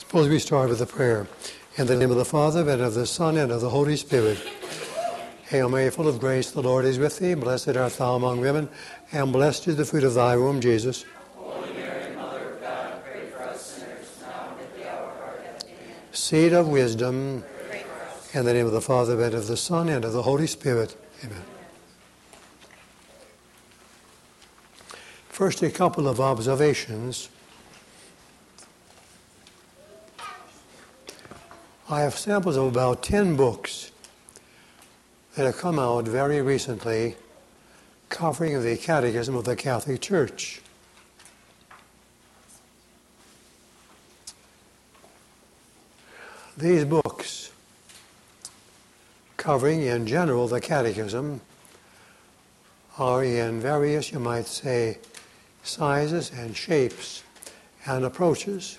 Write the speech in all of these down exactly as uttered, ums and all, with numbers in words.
Suppose we start with a prayer. In the name of the Father, and of the Son, and of the Holy Spirit. Hail Mary, full of grace, the Lord is with thee. Blessed art thou among women, and blessed is the fruit of thy womb, Jesus. Holy Mary, Mother of God, pray for us sinners, now and at the hour of our death. Amen. Seed of wisdom. Pray for us. In the name of the Father, and of the Son, and of the Holy Spirit. Amen. First, a couple of observations. I have samples of about ten books that have come out very recently covering the Catechism of the Catholic Church. These books, covering in general the Catechism, are in various, you might say, sizes and shapes and approaches.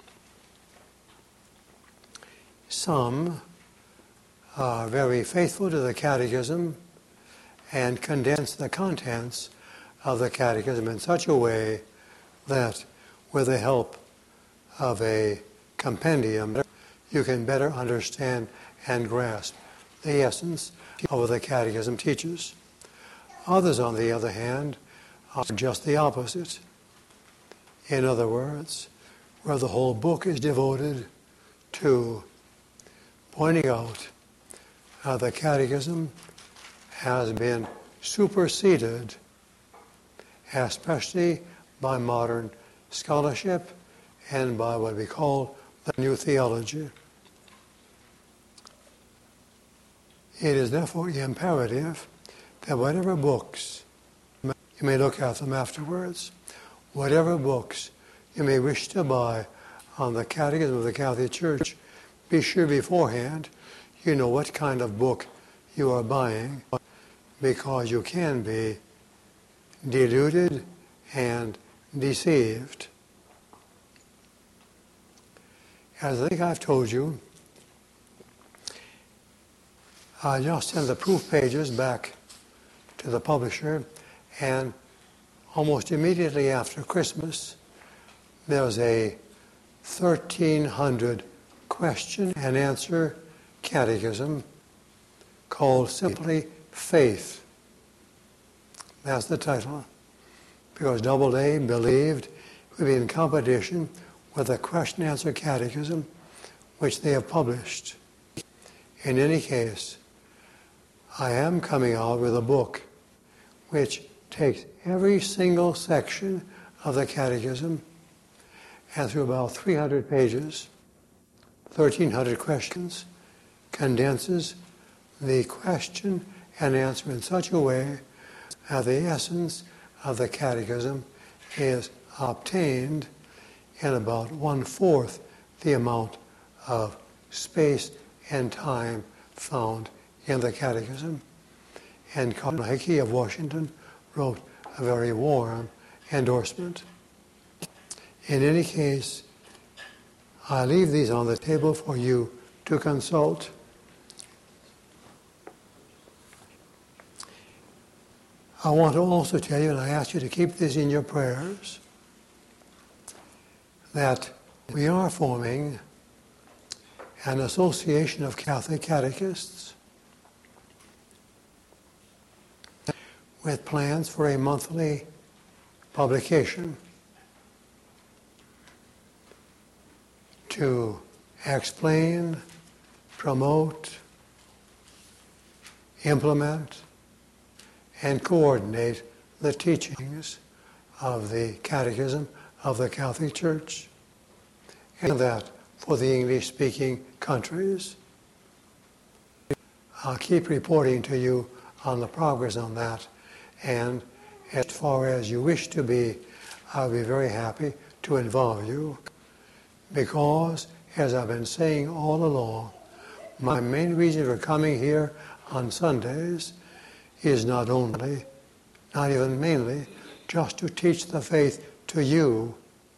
Some are very faithful to the Catechism and condense the contents of the Catechism in such a way that with the help of a compendium, you can better understand and grasp the essence of what the Catechism teaches. Others, on the other hand, are just the opposite. In other words, where the whole book is devoted to pointing out how the Catechism has been superseded, especially by modern scholarship and by what we call the New Theology. It is therefore imperative that whatever books, you may look at them afterwards, whatever books you may wish to buy on the Catechism of the Catholic Church, be sure beforehand you know what kind of book you are buying, because you can be deluded and deceived. As I think I've told you, I just sent the proof pages back to the publisher, and almost immediately after Christmas, there's a thirteen hundred question and answer catechism called simply Faith. That's the title. Because Doubleday believed it would be in competition with the question and answer catechism which they have published. In any case, I am coming out with a book which takes every single section of the catechism and through about three hundred pages, thirteen hundred questions, condenses the question and answer in such a way that the essence of the Catechism is obtained in about one-fourth the amount of space and time found in the Catechism. And Cardinal Hickey of Washington wrote a very warm endorsement. In any case, I leave these on the table for you to consult. I want to also tell you, and I ask you to keep this in your prayers, that we are forming an association of Catholic catechists with plans for a monthly publication to explain, promote, implement, and coordinate the teachings of the Catechism of the Catholic Church, and that for the English-speaking countries. I'll keep reporting to you on the progress on that, and as far as you wish to be, I'll be very happy to involve you, because, as I've been saying all along, my main reason for coming here on Sundays is not only, not even mainly, just to teach the faith to you.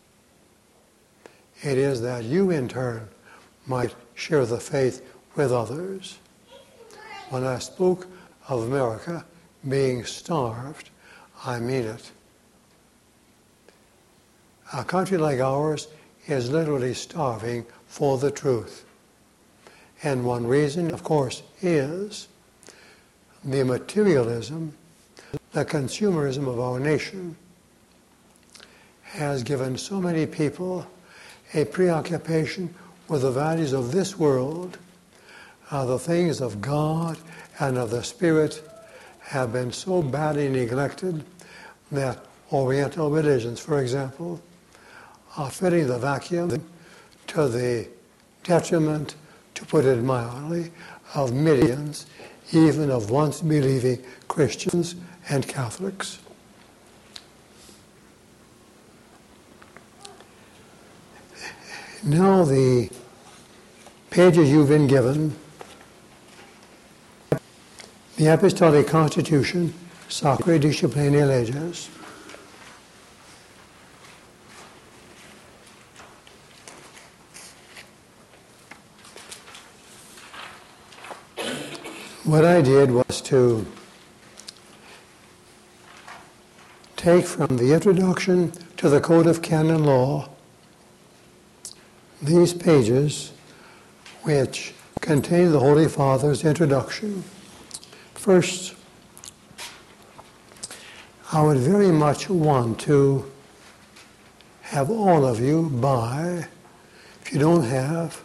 It is that you, in turn, might share the faith with others. When I spoke of America being starved, I mean it. A country like ours is literally starving for the truth. And one reason, of course, is the materialism, the consumerism of our nation has given so many people a preoccupation with the values of this world. Uh, the things of God and of the Spirit have been so badly neglected that Oriental religions, for example, are filling the vacuum to the detriment, to put it mildly, of millions, even of once believing Christians and Catholics. Now the pages you've been given, the Apostolic Constitution, Sacrae Disciplinae Leges. What I did was to take from the introduction to the Code of Canon Law these pages which contain the Holy Father's introduction. First, I would very much want to have all of you buy, if you don't have,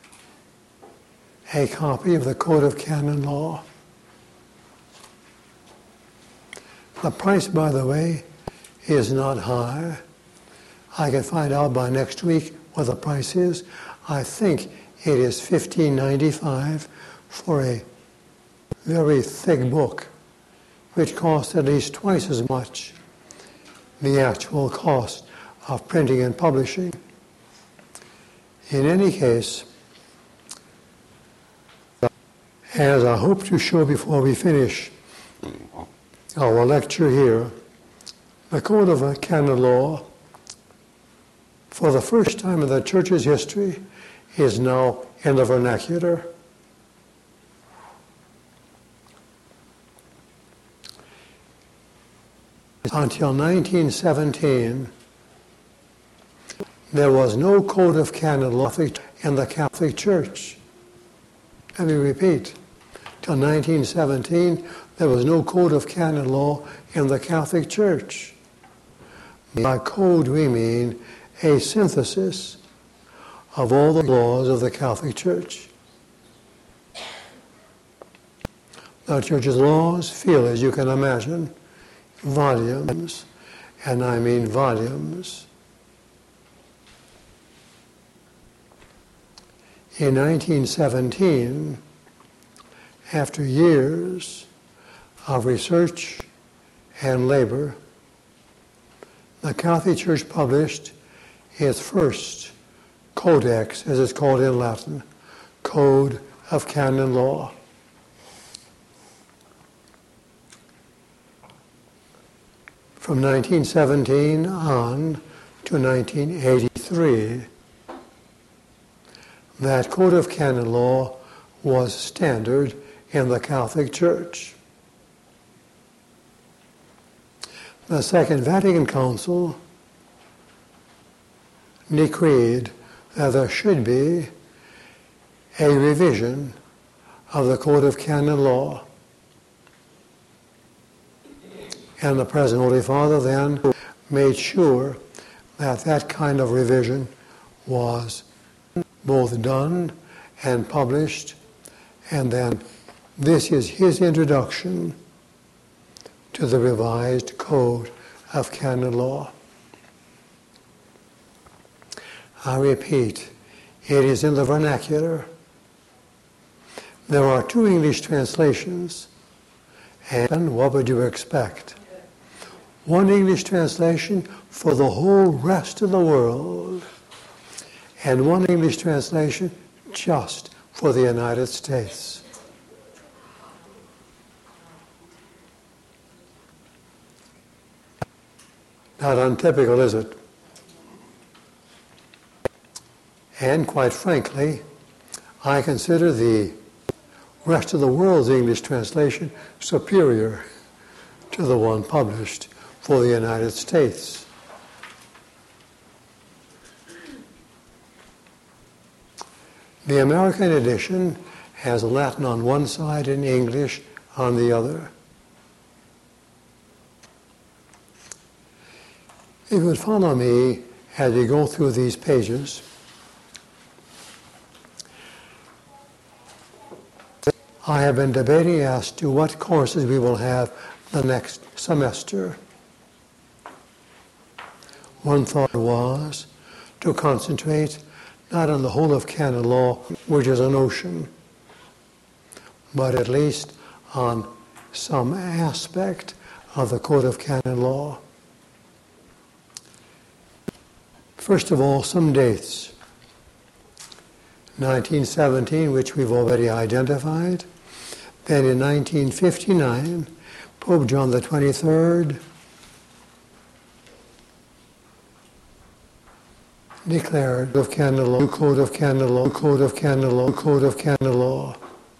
a copy of the Code of Canon Law. The price, by the way, is not high. I can find out by next week what the price is. I think it is fifteen ninety-five for a very thick book, which costs at least twice as much the actual cost of printing and publishing. In any case, as I hope to show before we finish our lecture here, the Code of Canon Law, for the first time in the Church's history, is now in the vernacular. Until nineteen seventeen, there was no Code of Canon Law in the Catholic Church. Let me repeat. Till nineteen seventeen, there was no Code of Canon Law in the Catholic Church. By code, we mean a synthesis of all the laws of the Catholic Church. The Church's laws fill, as you can imagine, volumes, and I mean volumes. In nineteen seventeen, after years of research and labor, the Catholic Church published its first codex, as it's called in Latin, Code of Canon Law. From nineteen seventeen on to nineteen eighty-three, that Code of Canon Law was standard in the Catholic Church. The Second Vatican Council decreed that there should be a revision of the Code of Canon Law. And the present Holy Father then made sure that that kind of revision was both done and published, and then this is his introduction to the revised Code of Canon Law. I repeat, it is in the vernacular. There are two English translations, and what would you expect? One English translation for the whole rest of the world, and one English translation just for the United States. Not untypical, is it? And quite frankly, I consider the rest of the world's English translation superior to the one published for the United States. The American edition has Latin on one side and English on the other. If you would follow me as we go through these pages, I have been debating as to what courses we will have the next semester. One thought was to concentrate not on the whole of canon law, which is an ocean, but at least on some aspect of the Code of Canon Law. First of all, some dates. nineteen seventeen, which we've already identified. Then in nineteen fifty-nine, Pope John the twenty-third declared of canon law, Code of Canon Law, Code of Canon Law, Code of Canon Law.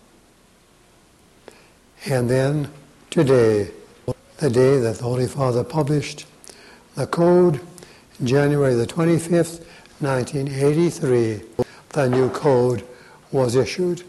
And then today, the day that the Holy Father published the Code, January the twenty-fifth, nineteen eighty-three, the new Code was issued.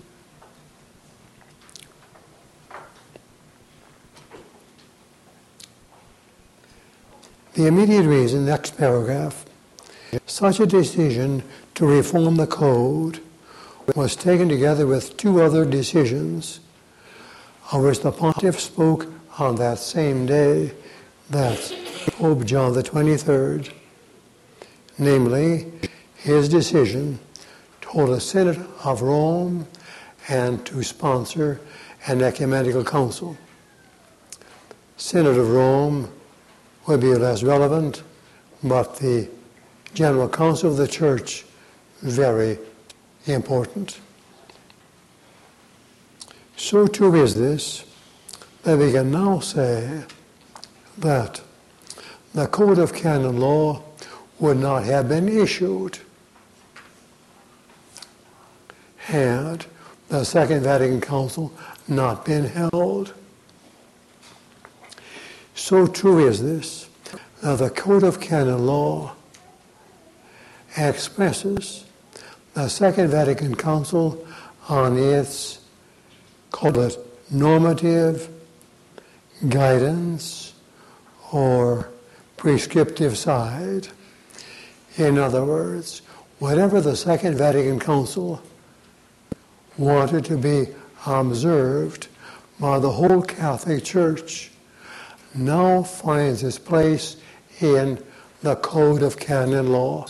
The immediate reason, next paragraph, such a decision to reform the Code was taken together with two other decisions of which the Pontiff spoke on that same day, that's Pope John the twenty-third, namely his decision to hold a Synod of Rome and to sponsor an ecumenical council. Synod of Rome would be less relevant, but the General Council of the Church, very important. So too is this, that we can now say that the Code of Canon Law would not have been issued had the Second Vatican Council not been held. So true is this, that the Code of Canon Law expresses the Second Vatican Council on its, call it, normative, guidance, or prescriptive side. In other words, whatever the Second Vatican Council wanted to be observed by the whole Catholic Church now finds its place in the Code of Canon Law.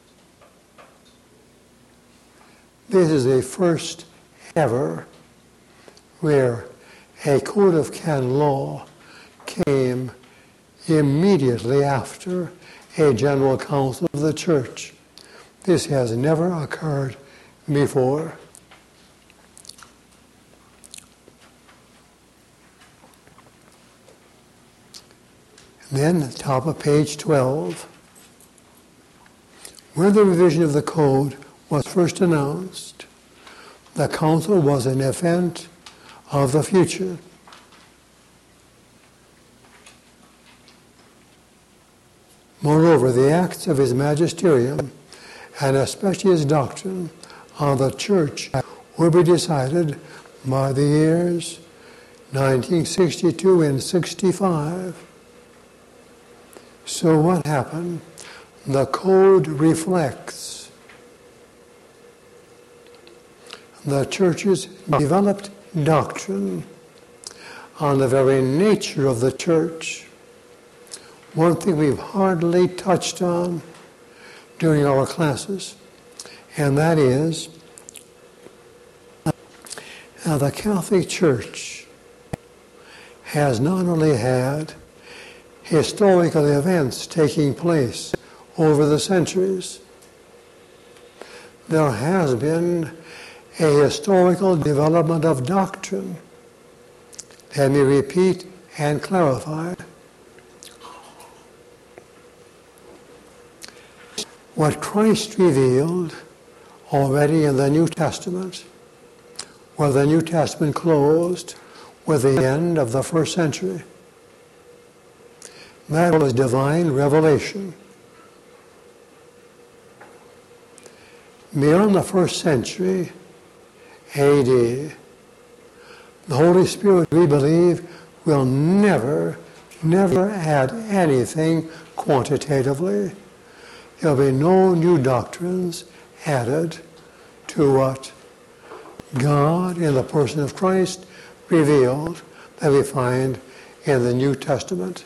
This is a first ever where a Code of Canon Law came immediately after a General Council of the Church. This has never occurred before. Then, at the top of page twelve, where the revision of the Code was first announced, the Council was an event of the future. Moreover, the acts of his magisterium, and especially his doctrine on the Church, will be decided by the years nineteen sixty-two and sixty-five. So what happened? The Code reflects the Church's developed doctrine on the very nature of the Church. One thing we've hardly touched on during our classes, and that is uh, the Catholic Church has not only had historical events taking place over the centuries, there has been a historical development of doctrine. Let me repeat and clarify. What Christ revealed already in the New Testament, where the New Testament closed with the end of the first century, that was divine revelation. Beyond the first century, A D. The Holy Spirit, we believe, will never, never add anything quantitatively. There will be no new doctrines added to what God, in the person of Christ, revealed that we find in the New Testament.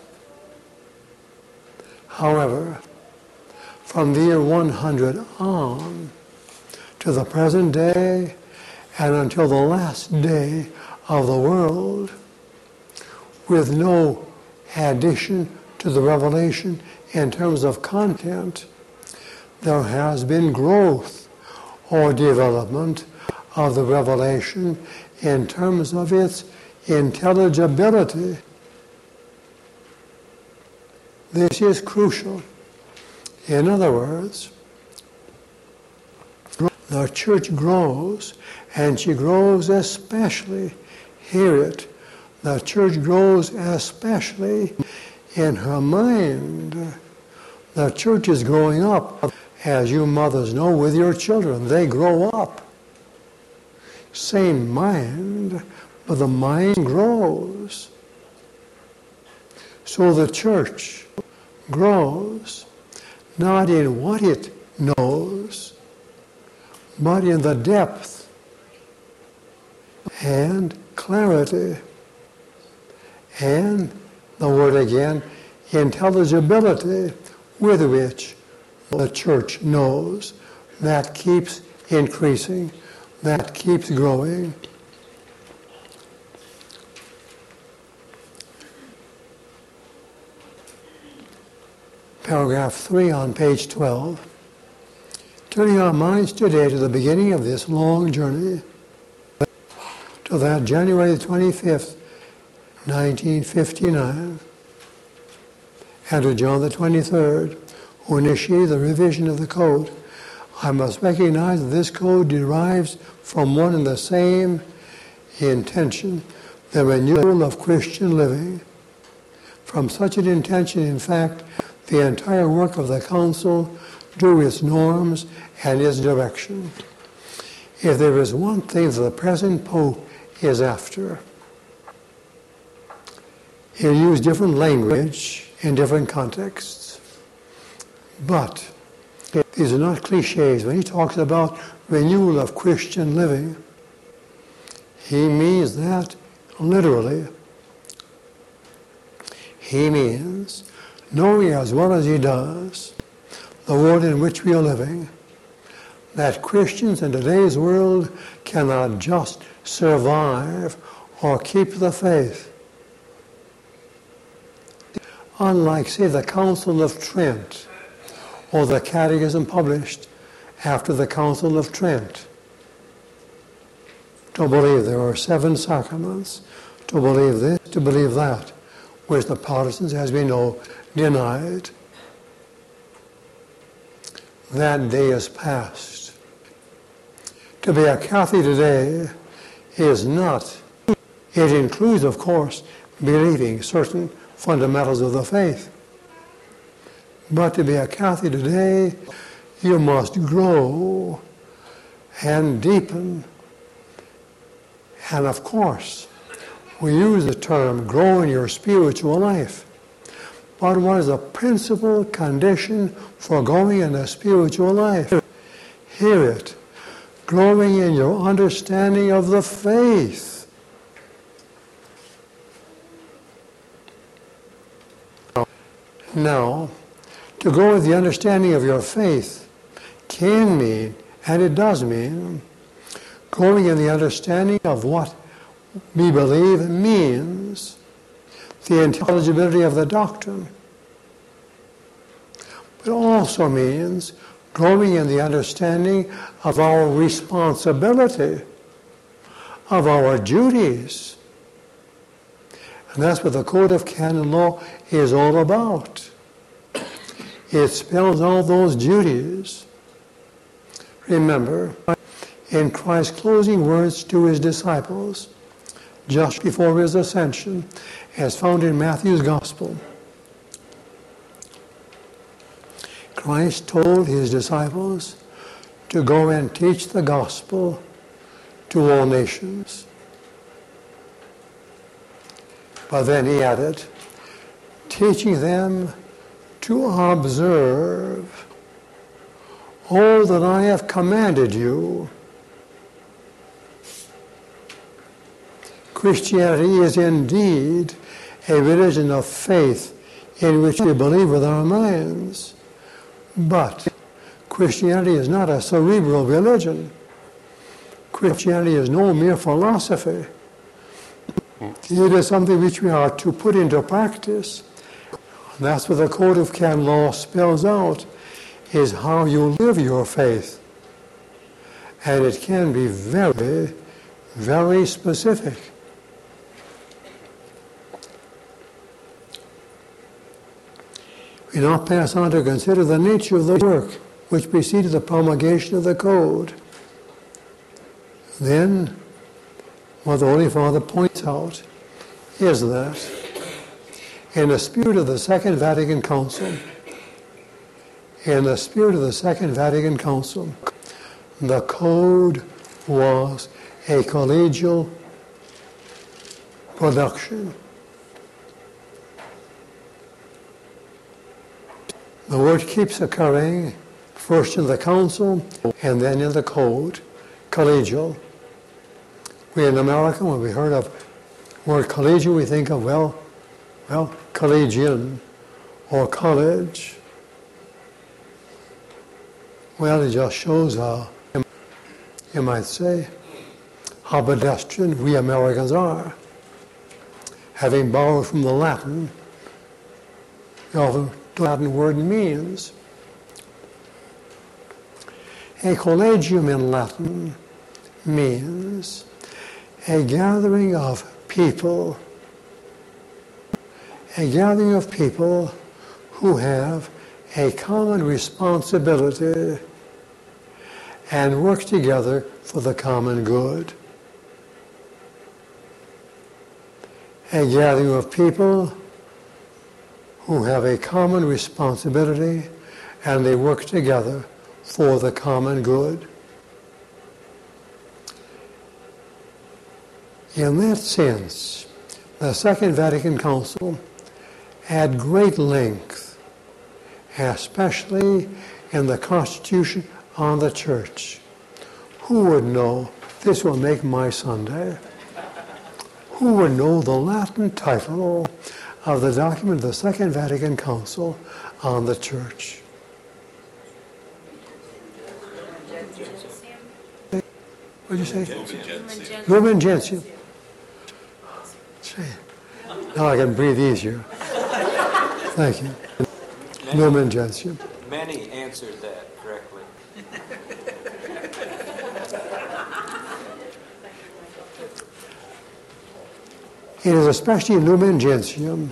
However, from the year one hundred on to the present day and until the last day of the world, with no addition to the revelation in terms of content, there has been growth or development of the revelation in terms of its intelligibility. This is crucial. In other words, the church grows, and she grows especially, hear it, the church grows especially in her mind. The church is growing up, as you mothers know, with your children. They grow up. Same mind, but the mind grows. So the church grows, not in what it knows, but in the depth and clarity and, the word again, intelligibility with which the church knows. That keeps increasing, that keeps growing. Paragraph three on page twelve. Turning our minds today to the beginning of this long journey, to that January twenty-fifth, nineteen fifty-nine, and to John the twenty-third, who initiated the revision of the code, I must recognize that this code derives from one and the same intention, the renewal of Christian living. From such an intention, in fact, the entire work of the Council drew its norms and its direction. If there is one thing that the present Pope is after, he'll use different language in different contexts. But these are not cliches. When he talks about renewal of Christian living, he means that literally. He means knowing as well as he does the world in which we are living, that Christians in today's world cannot just survive or keep the faith. Unlike, say, the Council of Trent or the Catechism published after the Council of Trent, to believe there are seven sacraments, to believe this, to believe that, which the Protestants, as we know, denied. That day is past. To be a Catholic today is not, it includes, of course, believing certain fundamentals of the faith. But to be a Catholic today, you must grow and deepen. And of course, we use the term grow in your spiritual life. But what is the principal condition for growing in a spiritual life? Hear it. Growing in your understanding of the faith. Now, to grow with the understanding of your faith can mean, and it does mean, growing in the understanding of what we believe means, the intelligibility of the doctrine. But it also means growing in the understanding of our responsibility, of our duties. And that's what the Code of Canon Law is all about. It spells out those duties. Remember, in Christ's closing words to his disciples, just before his ascension, as found in Matthew's Gospel, Christ told his disciples to go and teach the gospel to all nations. But then he added, teaching them to observe all that I have commanded you. Christianity is indeed a religion of faith in which we believe with our minds. But Christianity is not a cerebral religion. Christianity is no mere philosophy. It is something which we are to put into practice. And that's what the Code of Canon Law spells out, is how you live your faith. And it can be very, very specific. We now pass on to consider the nature of the work which preceded the promulgation of the Code. Then, what the Holy Father points out is that in the spirit of the Second Vatican Council, in the spirit of the Second Vatican Council, the Code was a collegial production. The word keeps occurring first in the Council and then in the Code, collegial. We in America, when we heard of the word collegial, we think of, well, well, collegian or college. Well, it just shows how, you might say, how pedestrian we Americans are. Having borrowed from the Latin, you know, the Latin word means. A collegium in Latin means a gathering of people, a gathering of people who have a common responsibility and work together for the common good. A gathering of people who have a common responsibility and they work together for the common good. In that sense, the Second Vatican Council at great length, especially in the Constitution on the Church. Who would know, this will make my Sunday, who would know the Latin title of the document of the Second Vatican Council on the Church? What did you say? Lumen Gentium. Now I can breathe easier. Thank you. Lumen Gentium. Many answered that correctly. It is especially Lumen Gentium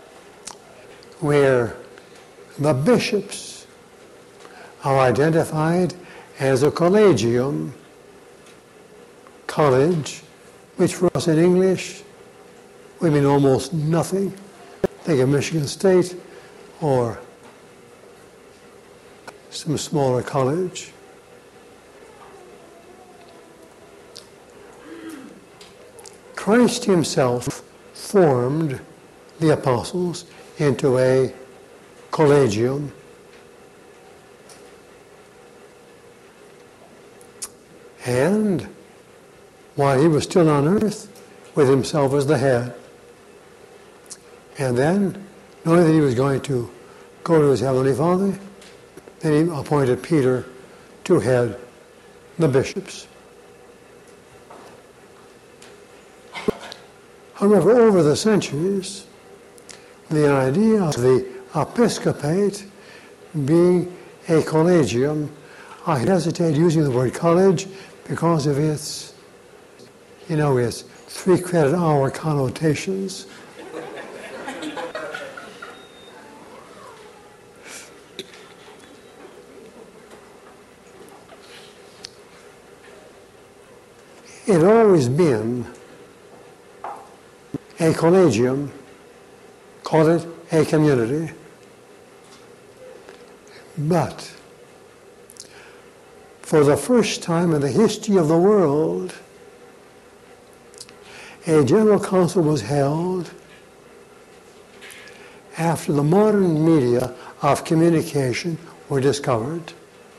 where the bishops are identified as a collegium, college, which for us in English would mean almost nothing. Think of Michigan State or some smaller college. Christ himself formed the apostles into a collegium. And while he was still on earth, with himself as the head. And then, knowing that he was going to go to his Heavenly Father, then he appointed Peter to head the bishops. However, over the centuries, the idea of the episcopate being a collegium, I hesitate using the word college because of its, you know, its three credit hour connotations. It had always been a collegium, call it a community. But for the first time in the history of the world, a general council was held after the modern media of communication were discovered.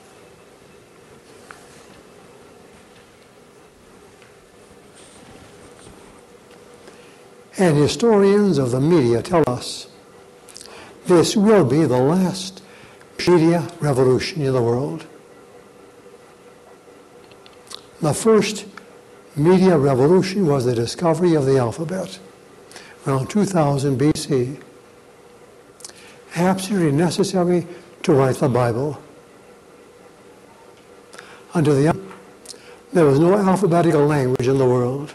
And historians of the media tell us this will be the last media revolution in the world. The first media revolution was the discovery of the alphabet around two thousand B C. Absolutely necessary to write the Bible. Until the there was no alphabetical language in the world.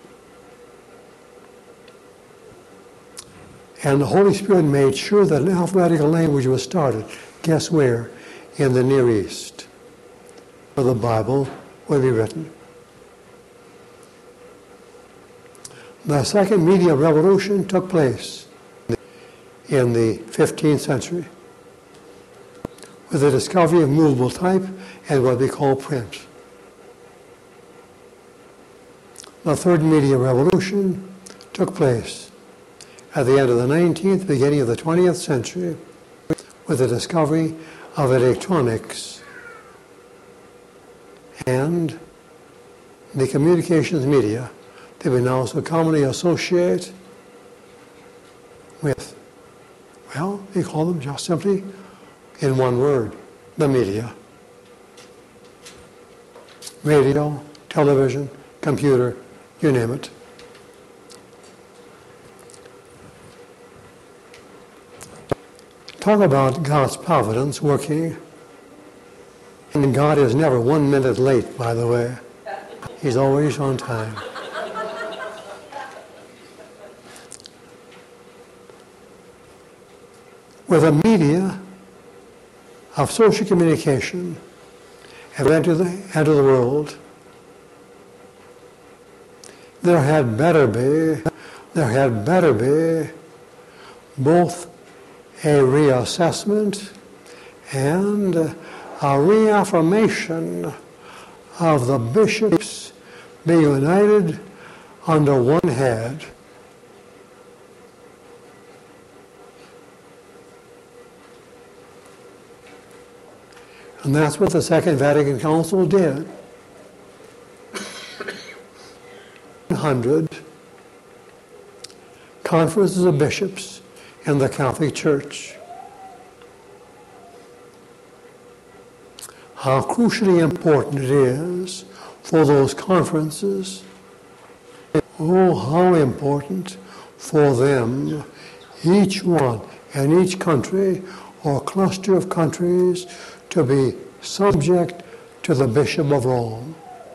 And the Holy Spirit made sure that an alphabetical language was started. Guess where? In the Near East, where the Bible would be written. The second media revolution took place in the fifteenth century with the discovery of movable type and what we call print. The third media revolution took place at the end of the nineteenth, beginning of the twentieth century, with the discovery of electronics and the communications media that we now so commonly associate with, well, we call them just simply, in one word, the media. Radio, television, computer, you name it. Talk about God's providence working. And God is never one minute late, by the way. He's always on time. With the media of social communication have entered the, entered the world, there had better be, there had better be both a reassessment and a reaffirmation of the bishops being united under one head. And that's what the Second Vatican Council did. one hundred conferences of bishops in the Catholic Church. How crucially important it is for those conferences. Oh, how important for them, each one in each country or cluster of countries, to be subject to the Bishop of Rome.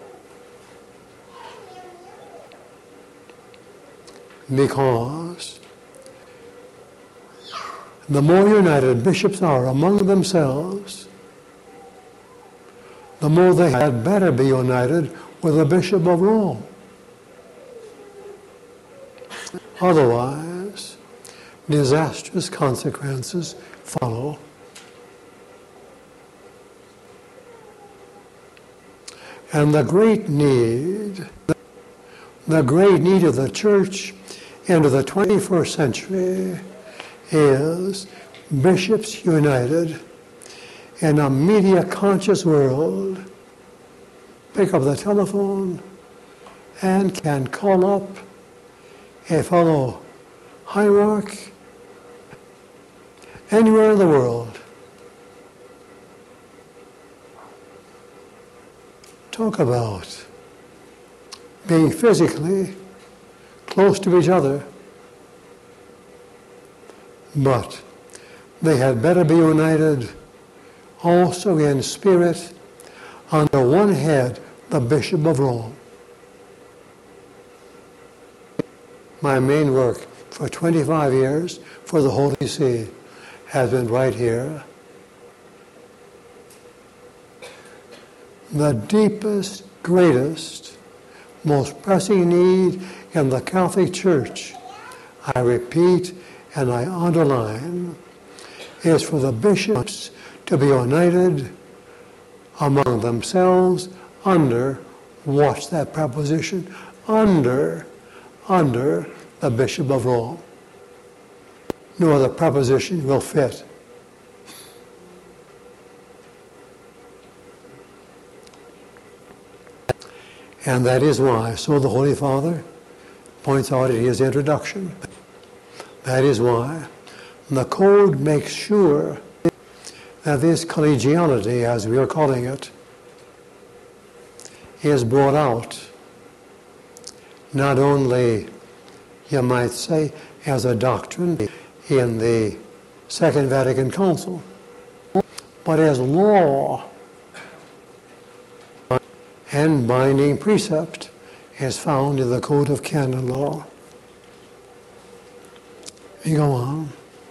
Because the more united bishops are among themselves, the more they had better be united with the Bishop of Rome. Otherwise, disastrous consequences follow. And the great need, the great need of the church into the twenty-first century is bishops united in a media-conscious world. Pick up the telephone and can call up a fellow hierarch anywhere in the world. Talk about being physically close to each other, but they had better be united also in spirit under one head, the Bishop of Rome. My main work for twenty-five years for the Holy See has been right here. The deepest, greatest, most pressing need in the Catholic Church, I repeat and I underline, is for the bishops to be united among themselves under, watch that preposition, under under the Bishop of Rome. No other preposition will fit. And that is why, so the Holy Father points out in his introduction, that is why the Code makes sure that this collegiality, as we are calling it, is brought out not only, you might say, as a doctrine in the Second Vatican Council, but as law and binding precept is found in the Code of Canon Law. We go on.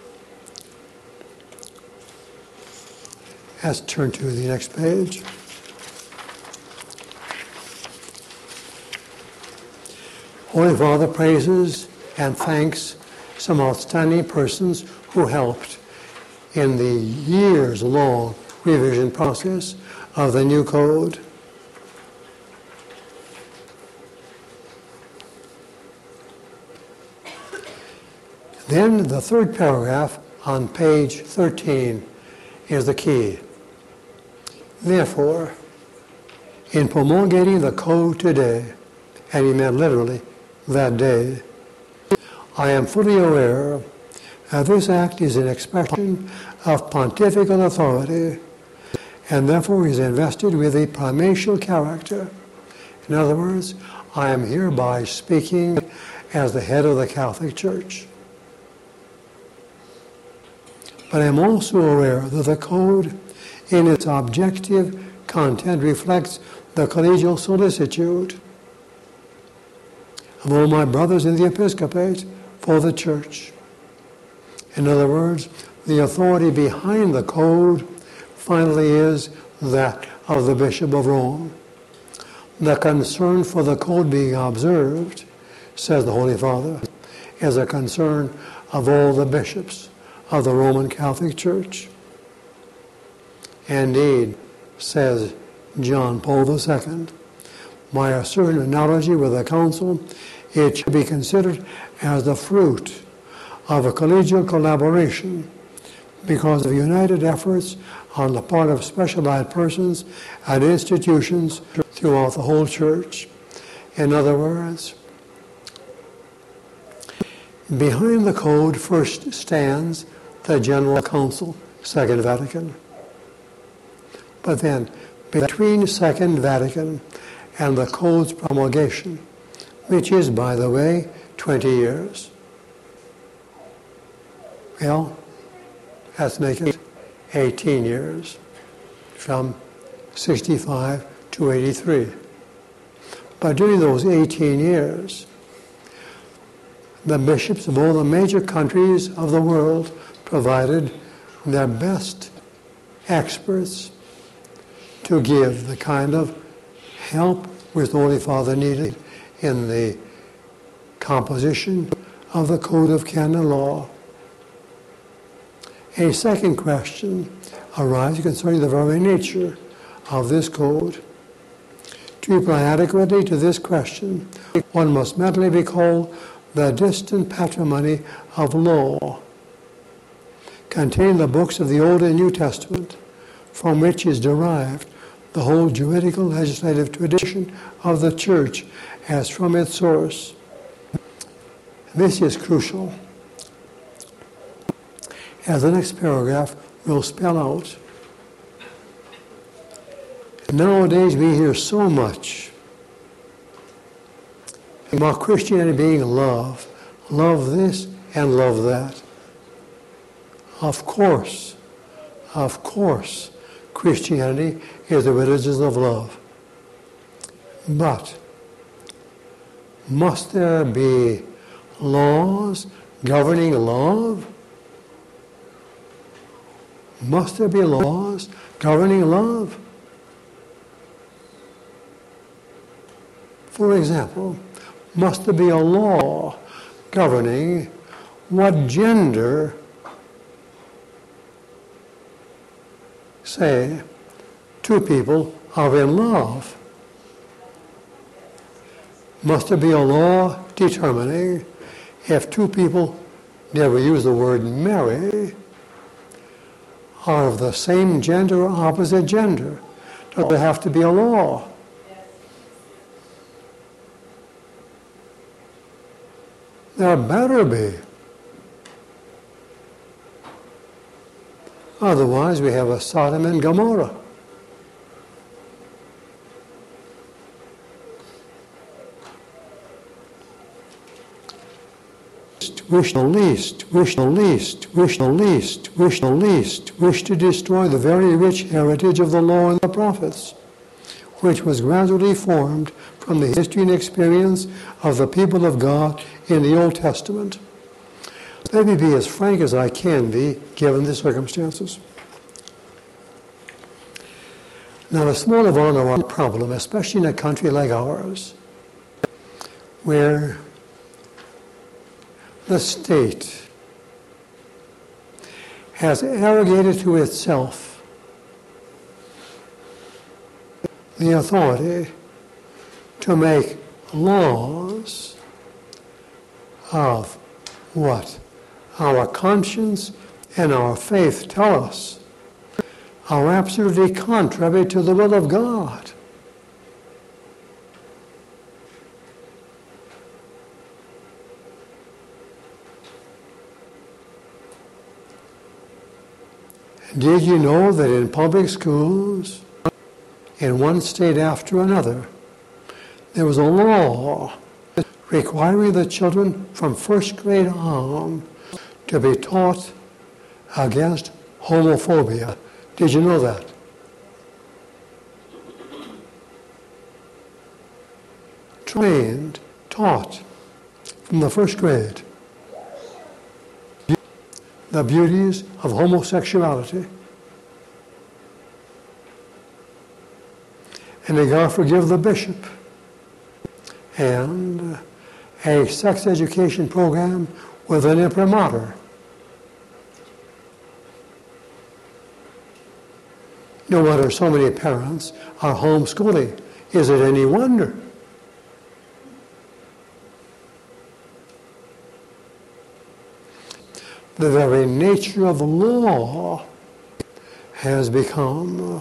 Let's turn to the next page. Holy Father praises and thanks some outstanding persons who helped in the years-long revision process of the new code. Then the third paragraph on page thirteen is the key. Therefore, in promulgating the code today, and he meant literally that day, I am fully aware that this act is an expression of pontifical authority and therefore is invested with a primatial character. In other words, I am hereby speaking as the head of the Catholic Church. But I am also aware that the Code, in its objective content, reflects the collegial solicitude of all my brothers in the episcopate for the Church. In other words, the authority behind the Code finally is that of the Bishop of Rome. The concern for the Code being observed, says the Holy Father, is a concern of all the bishops of the Roman Catholic Church. Indeed, says John Paul the Second, by a certain analogy with the Council, it should be considered as the fruit of a collegial collaboration because of united efforts on the part of specialized persons and institutions throughout the whole Church. In other words, behind the Code first stands the General Council, Second Vatican. But then, between Second Vatican and the Code's promulgation, which is, by the way, twenty years, well, let's make it eighteen years, from sixty-five to eighty-three. But during those eighteen years, the bishops of all the major countries of the world provided their best experts to give the kind of help which the Holy Father needed in the composition of the Code of Canon Law. A second question arises concerning the very nature of this code. To reply adequately to this question, one must mentally recall the distant patrimony of law contained the books of the Old and New Testament, from which is derived the whole juridical legislative tradition of the Church as from its source. This is crucial, as the next paragraph will spell out. Nowadays we hear so much about Christianity being love, love this and love that. Of course, of course, Christianity is the religion of love. But must there be laws governing love? Must there be laws governing love? For example, must there be a law governing what gender, say, two people are in love? Must there be a law determining if two people, never use the word marry, are of the same gender or opposite gender. Does there have to be a law? There better be. Otherwise, we have a Sodom and Gomorrah. Wish the least, wish the least, wish the least, wish the least, wish to destroy the very rich heritage of the law and the prophets, which was gradually formed from the history and experience of the people of God in the Old Testament. Let me be as frank as I can be, given the circumstances. Now, the small of honor problem, especially in a country like ours, where the state has arrogated to itself the authority to make laws of what our conscience and our faith tell us are absolutely contrary to the will of God. Did you know that in public schools, in one state after another, there was a law requiring the children from first grade on to be taught against homophobia? Did you know that? Trained, taught from the first grade the beauties of homosexuality. And may God forgive the bishop. And a sex education program with an imprimatur. No wonder so many parents are homeschooling. Is it any wonder? The very nature of the law has become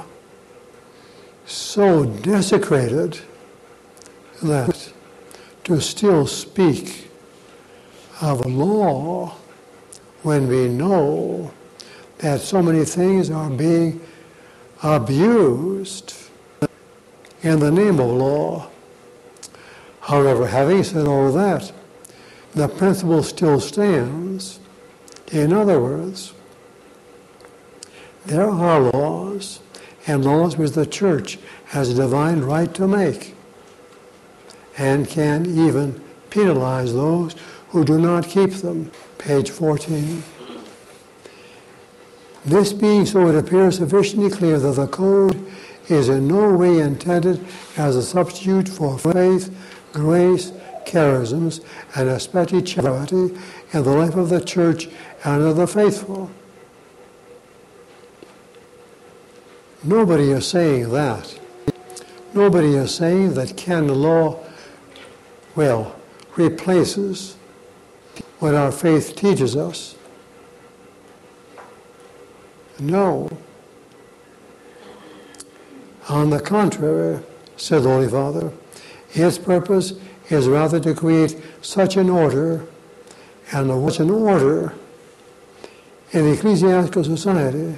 so desecrated that to still speak of law when we know that so many things are being abused in the name of law. However, having said all that, the principle still stands. In other words, there are laws, and laws which the church has a divine right to make, and can even penalize those who do not keep them. Page fourteen. This being so, it appears sufficiently clear that the code is in no way intended as a substitute for faith, grace, charisms, and especially charity in the life of the church and of the faithful. Nobody is saying that. Nobody is saying that canon law, well, replaces what our faith teaches us. No. On the contrary, said the Holy Father, its purpose is rather to create such an order, and such an order in the ecclesiastical society,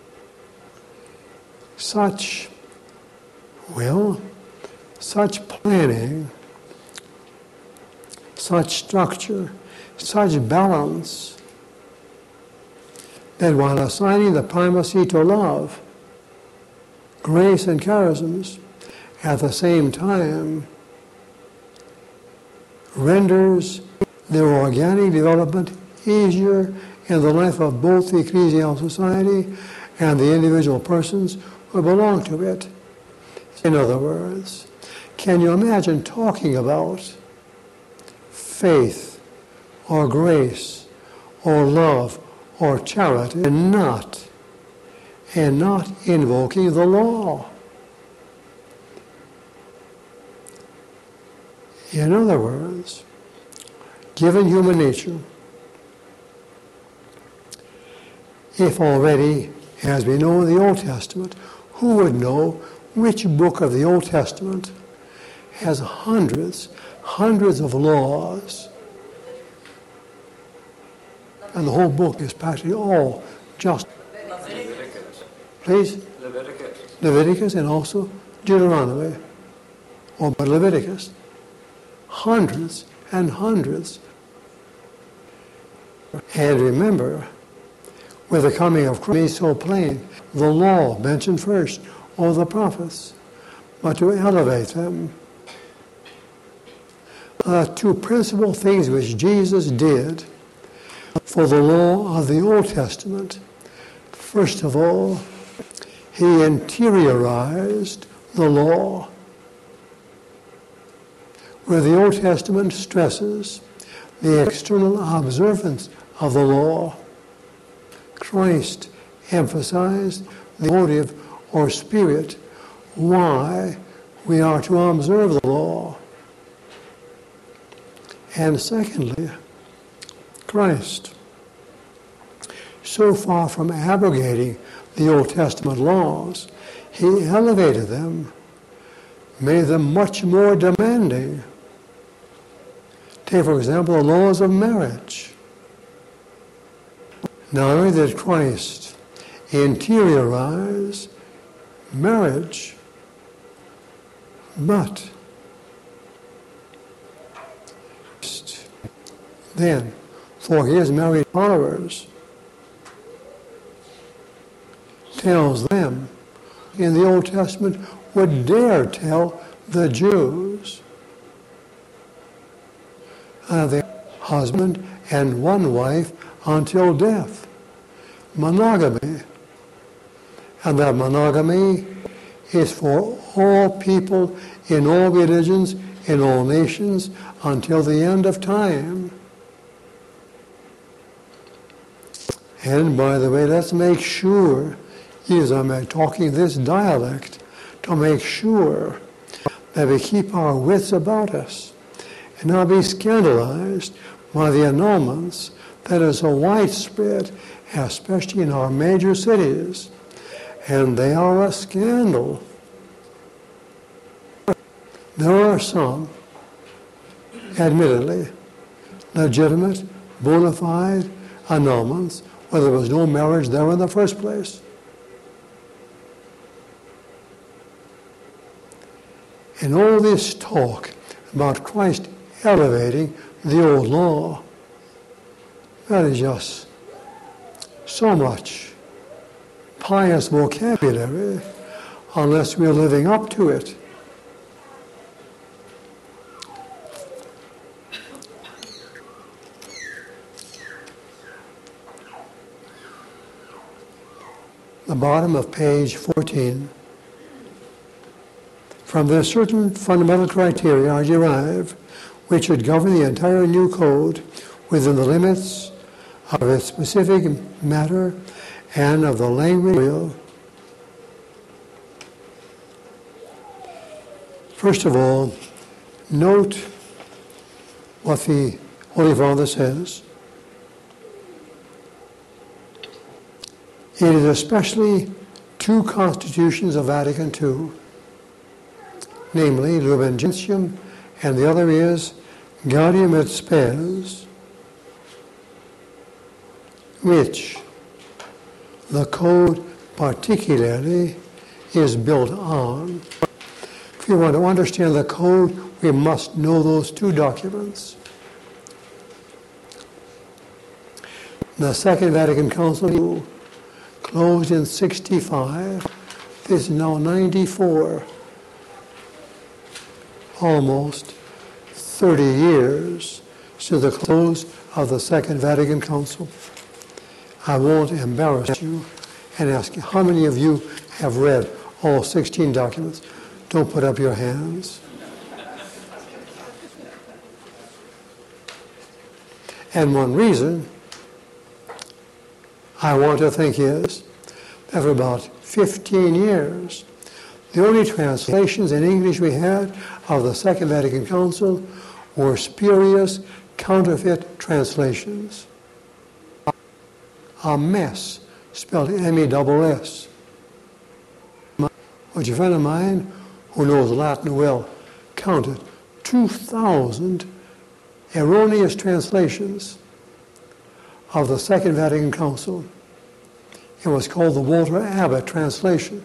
such, well, such planning, such structure, such balance, that while assigning the primacy to love, grace, and charisms, at the same time renders their organic development easier in the life of both the ecclesial society and the individual persons who belong to it. In other words, can you imagine talking about faith or grace or love or charity and not, and not invoking the law? In other words, given human nature. If already, as we know in the Old Testament, who would know which book of the Old Testament has hundreds, hundreds of laws, and the whole book is practically all just Leviticus. Please? Leviticus. Leviticus and also Deuteronomy, or but Leviticus. Hundreds and hundreds. And remember, with the coming of Christ, made so plain, the law mentioned first, or the prophets, but to elevate them. Uh, two principal things which Jesus did for the law of the Old Testament. First of all, he interiorized the law, where the Old Testament stresses the external observance of the law. Christ emphasized the motive or spirit why we are to observe the law. And secondly, Christ, so far from abrogating the Old Testament laws, he elevated them, made them much more demanding. Take, for example, the laws of marriage. Not only did Christ interiorize marriage, but then, for his married followers, tells them in the Old Testament would dare tell the Jews uh, their husband and one wife until death. Monogamy. And that monogamy is for all people in all religions, in all nations, until the end of time. And by the way, let's make sure, yes, I'm talking this dialect, to make sure that we keep our wits about us and not be scandalized by the annulments that is so widespread, especially in our major cities. And they are a scandal. There are some, admittedly, legitimate, bona fide annulments where there was no marriage there in the first place. And all this talk about Christ elevating the old law, that is just so much pious vocabulary unless we're living up to it. The bottom of page fourteen. From this certain fundamental criteria are derived, which should govern the entire new code within the limits of its specific matter and of the language. First of all, note what the Holy Father says. It is especially two constitutions of Vatican Two, namely Lumen Gentium, and the other is Gaudium et Spes, which the code particularly is built on. If you want to understand the code, we must know those two documents. The Second Vatican Council closed in sixty-five. This is now ninety-four. Almost thirty years since the close of the Second Vatican Council. I won't embarrass you and ask you, how many of you have read all sixteen documents? Don't put up your hands. And one reason I want to think is that for about fifteen years, the only translations in English we had of the Second Vatican Council were spurious, counterfeit translations. A mess, spelled M E S S. Which a friend of mine who knows Latin well counted two thousand erroneous translations of the Second Vatican Council. It was called the Walter Abbott translation.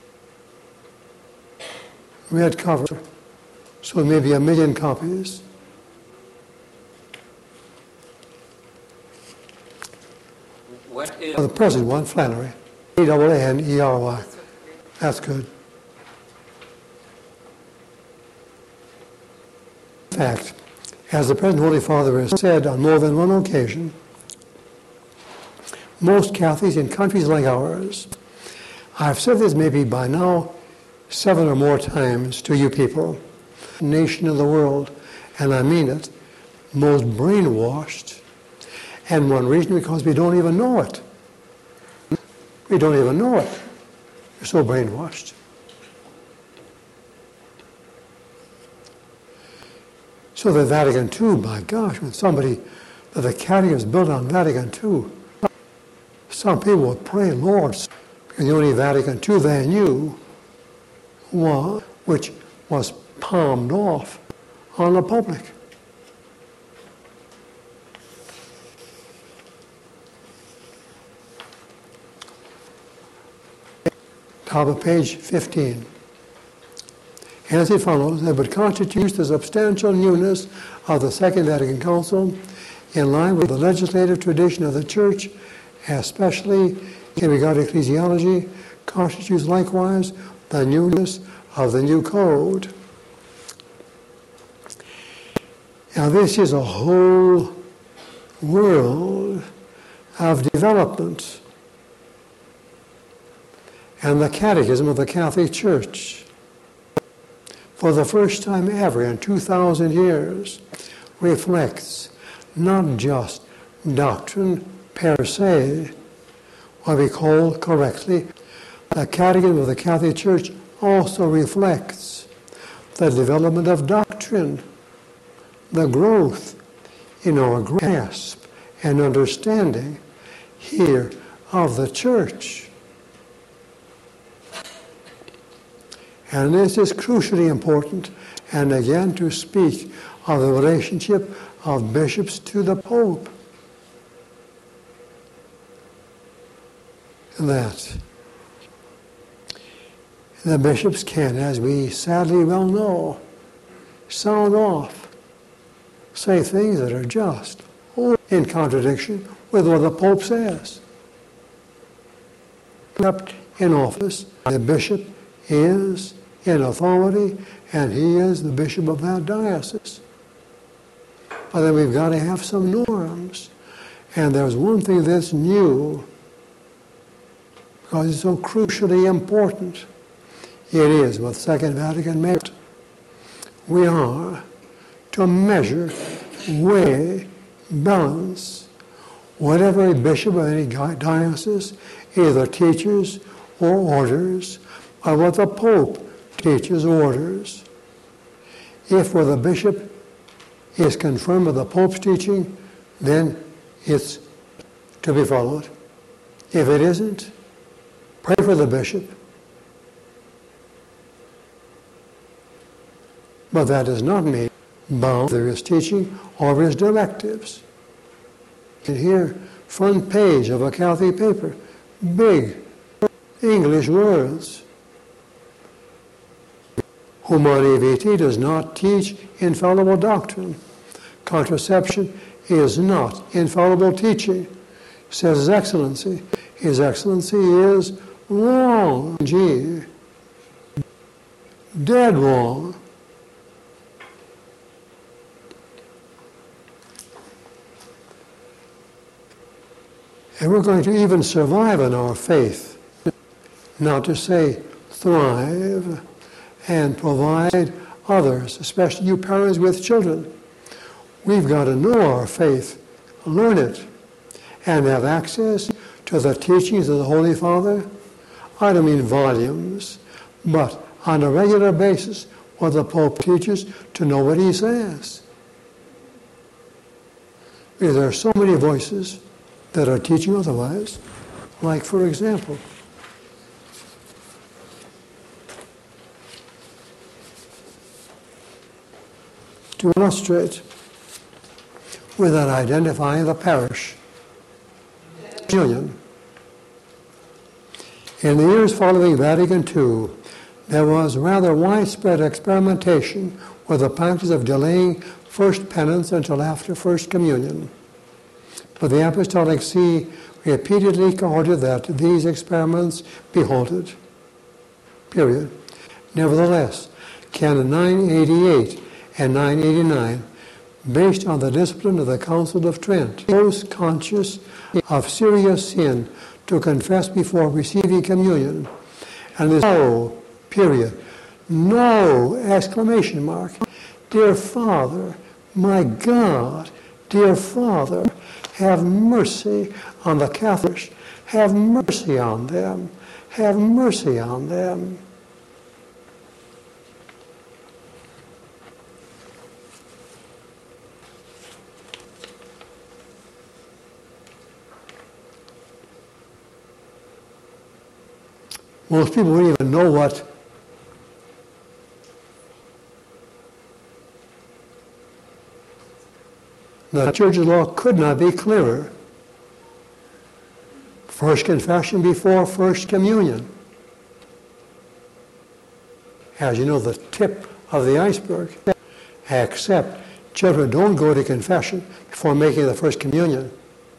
Red cover, so maybe a million copies. What is The present one, Flannery, A N N E R Y. That's good. In fact, as the present Holy Father has said on more than one occasion, most Catholics in countries like ours, I've said this maybe by now seven or more times to you people, nation of the world, and I mean it, most brainwashed, and one reason because we don't even know it. We don't even know it. We're so brainwashed. So the Vatican Two, my gosh, when somebody, that the catechism is built on Vatican Two, some people would pray, Lord, because the only Vatican Two they knew was, which was palmed off on the public. Top of page fifteen. As it follows, it would constitute the substantial newness of the Second Vatican Council in line with the legislative tradition of the Church, especially in regard to ecclesiology, constitutes likewise the newness of the new code. Now this is a whole world of development and the Catechism of the Catholic Church, for the first time ever in two thousand years, reflects not just doctrine per se, what we call correctly, the Catechism of the Catholic Church also reflects the development of doctrine, the growth in our grasp and understanding here of the Church. And this is crucially important, and again to speak of the relationship of bishops to the Pope. That the bishops can, as we sadly well know, sound off, say things that are just in contradiction with what the Pope says. Kept in office, the bishop is in authority, and he is the bishop of that diocese. But then we've got to have some norms. And there's one thing that's new, because it's so crucially important. It is what Second Vatican made. We are to measure, weigh, balance whatever a bishop of any diocese either teaches or orders, or what the Pope teaches or orders. If where the bishop is confirmed with the Pope's teaching, then it's to be followed. If it isn't, pray for the bishop. But that does not mean bound to his teaching or his directives. And here, front page of a Catholic paper, big English words. Humanae Vitae does not teach infallible doctrine. Contraception is not infallible teaching, says His Excellency. His Excellency is wrong. Gee, dead wrong. And we're going to even survive in our faith, not to say thrive, and provide others, especially you parents with children. We've got to know our faith, learn it, and have access to the teachings of the Holy Father. I don't mean volumes, but on a regular basis, what the Pope teaches, to know what he says. Because there are so many voices that are teaching otherwise. Like, for example, to illustrate without identifying the parish union. In the years following Vatican Two, there was rather widespread experimentation with the practice of delaying first penance until after First Communion. But the Apostolic See repeatedly ordered that these experiments be halted. Period. Nevertheless, Canon nine eighty-eight and nine eighty-nine, based on the discipline of the Council of Trent, those conscious of serious sin to confess before receiving communion. And this no, period, no, exclamation mark. Dear Father, my God, dear Father, have mercy on the Catholics. Have mercy on them. Have mercy on them. Most people wouldn't even know what the Church's law could not be clearer. First confession before First Communion. As you know, the tip of the iceberg. Except children don't go to confession before making the First Communion.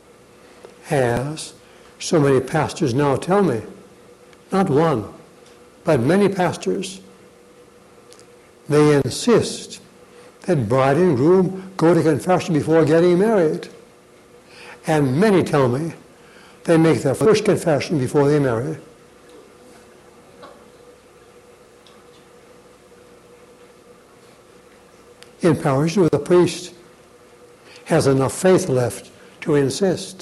As so many pastors now tell me. Not one, but many pastors. They insist that bride and groom go to confession before getting married. And many tell me they make their first confession before they marry. In parishes where the priest has enough faith left to insist.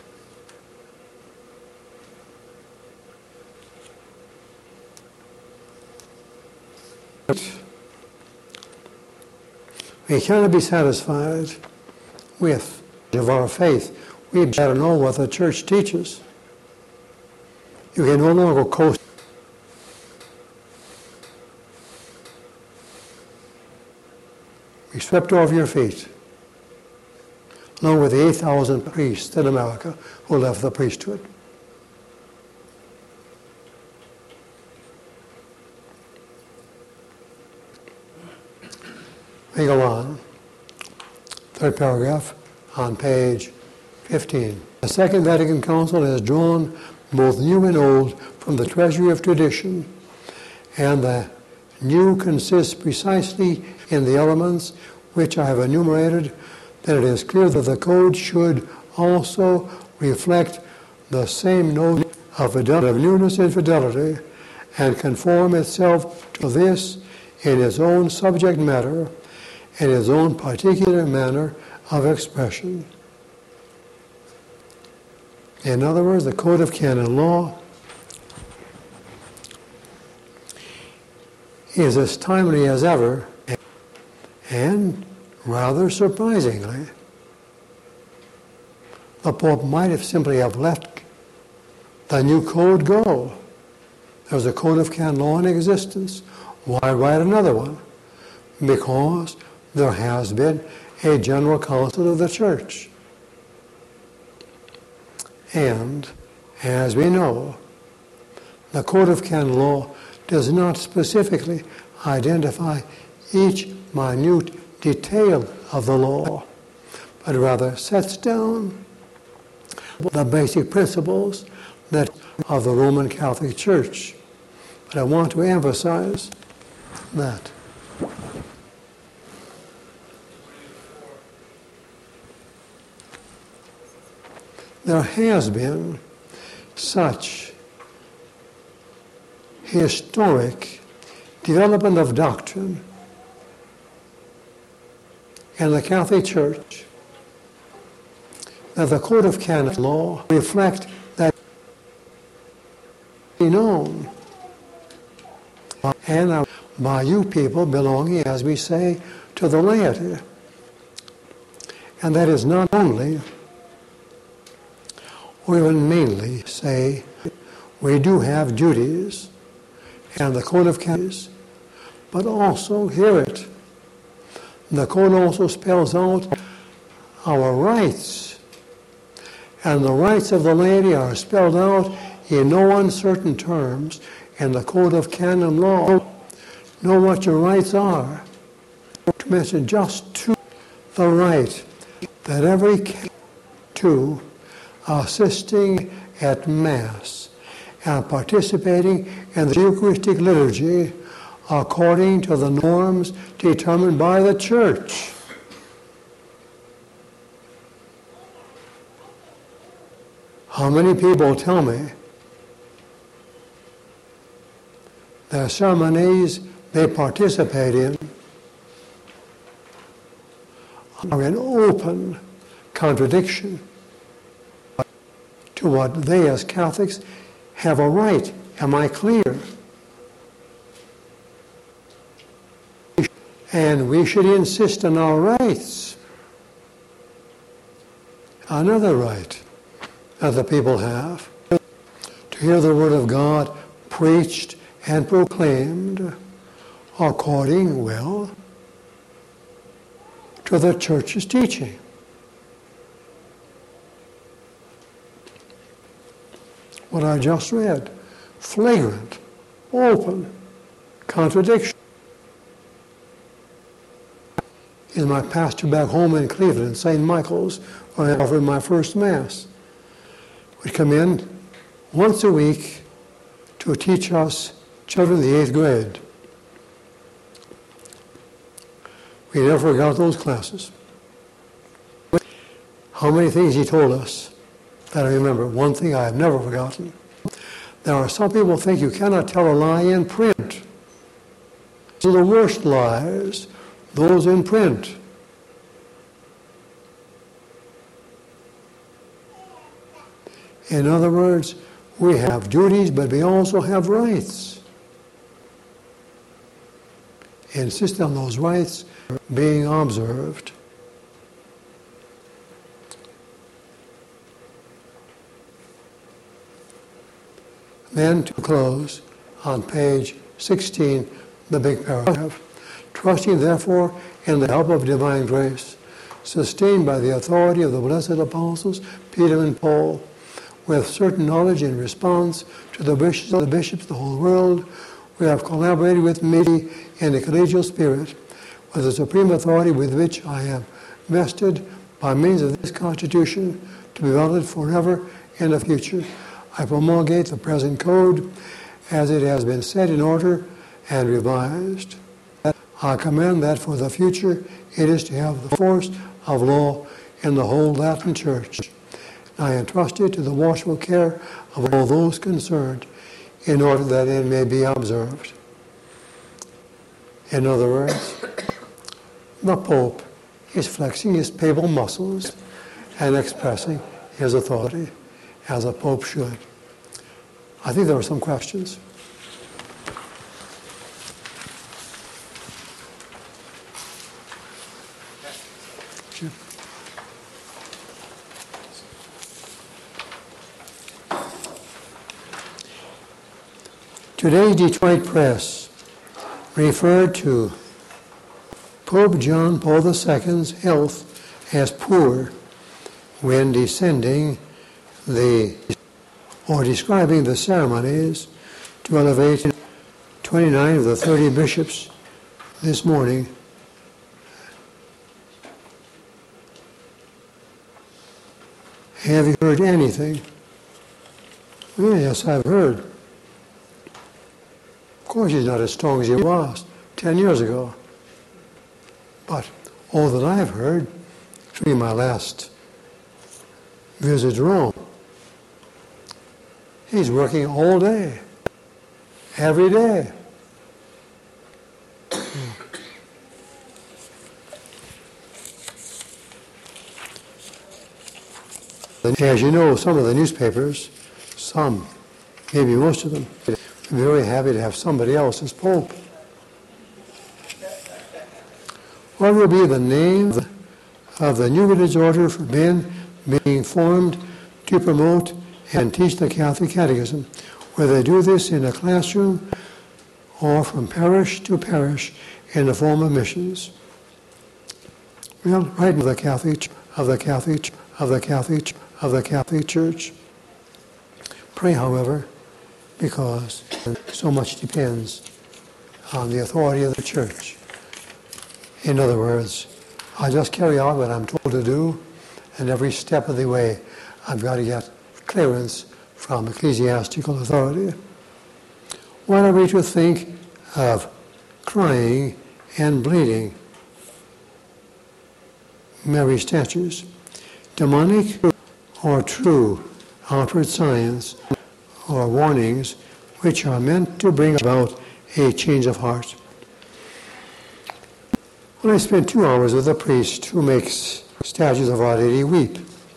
We cannot be satisfied with of our faith. We better know what the Church teaches. You can no longer coast. Be swept off your feet, along with the eight thousand priests in America who left the priesthood. We go on. Third paragraph on page fifteen. The Second Vatican Council has drawn both new and old from the treasury of tradition, and the new consists precisely in the elements which I have enumerated, that it is clear that the code should also reflect the same note of, of newness and fidelity, and conform itself to this in its own subject matter and its own particular manner of expression. In other words, the Code of Canon Law is as timely as ever, and rather surprisingly, the Pope might have simply have let the new code go. There was a Code of Canon Law in existence. Why write another one? Because there has been a General Council of the Church. And, as we know, the Code of Canon Law does not specifically identify each minute detail of the law, but rather sets down the basic principles that of the Roman Catholic Church. But I want to emphasize that there has been such historic development of doctrine in the Catholic Church that the Code of Canon Law reflect that be known and by you people belonging, as we say, to the laity. And that is not only, or even mainly, say, we do have duties and the code of conduct, but also, hear it, the code also spells out our rights. And the rights of the laity are spelled out in no uncertain terms in the code of canon law. Know what your rights are. To mention just two, the right that every to assisting at Mass and participating in the Eucharistic liturgy according to the norms determined by the Church. How many people tell me the ceremonies they participate in are in open contradiction to what they as Catholics have a right? Am I clear? And we should insist on our rights. Another right that the people have to hear the Word of God preached and proclaimed according, well, to the Church's teaching. What I just read, flagrant, open contradiction. Is my pastor back home in Cleveland, Saint Michael's, where I offered my first Mass, would come in once a week to teach us children of the eighth grade. We never forgot those classes. How many things he told us that I remember. One thing I have never forgotten. There are some people who think you cannot tell a lie in print. So the worst lies, those in print. In other words, we have duties, but we also have rights. Insist on those rights being observed. Then to close on page sixteen, the big paragraph. Trusting therefore in the help of divine grace, sustained by the authority of the blessed apostles Peter and Paul, with certain knowledge in response to the bishops of the bishops of the whole world, we have collaborated with me in the collegial spirit, with the supreme authority with which I am vested by means of this Constitution to be valid forever in the future. I promulgate the present code as it has been set in order and revised. I commend that for the future it is to have the force of law in the whole Latin Church. I entrust it to the watchful care of all those concerned in order that it may be observed. In other words, the Pope is flexing his papal muscles and expressing his authority as a Pope should. I think there are some questions. Today's Detroit Press referred to Pope John Paul the Second's health as poor when descending the, or describing the ceremonies to elevate twenty-nine of the thirty bishops this morning. Have you heard anything? Well, yes, I've heard. Of course, he's not as strong as he was ten years ago. But all that I've heard, including my last visit to Rome, he's working all day, every day. As you know, some of the newspapers, some, maybe most of them, are very happy to have somebody else as Pope. What will be the name of the New Religious Order for men being formed to promote and teach the Catholic Catechism, whether they do this in a classroom or from parish to parish in the form of missions. Well, right of the Catholic, of the Catholic, of the Catholic, of the Catholic Church. Pray, however, because so much depends on the authority of the Church. In other words, I just carry out what I'm told to do, and every step of the way I've got to get clearance from ecclesiastical authority. What are we to think of crying and bleeding Mary statues? Demonic or true outward signs or warnings which are meant to bring about a change of heart. When I spent two hours with a priest who makes statues of Our Lady weep,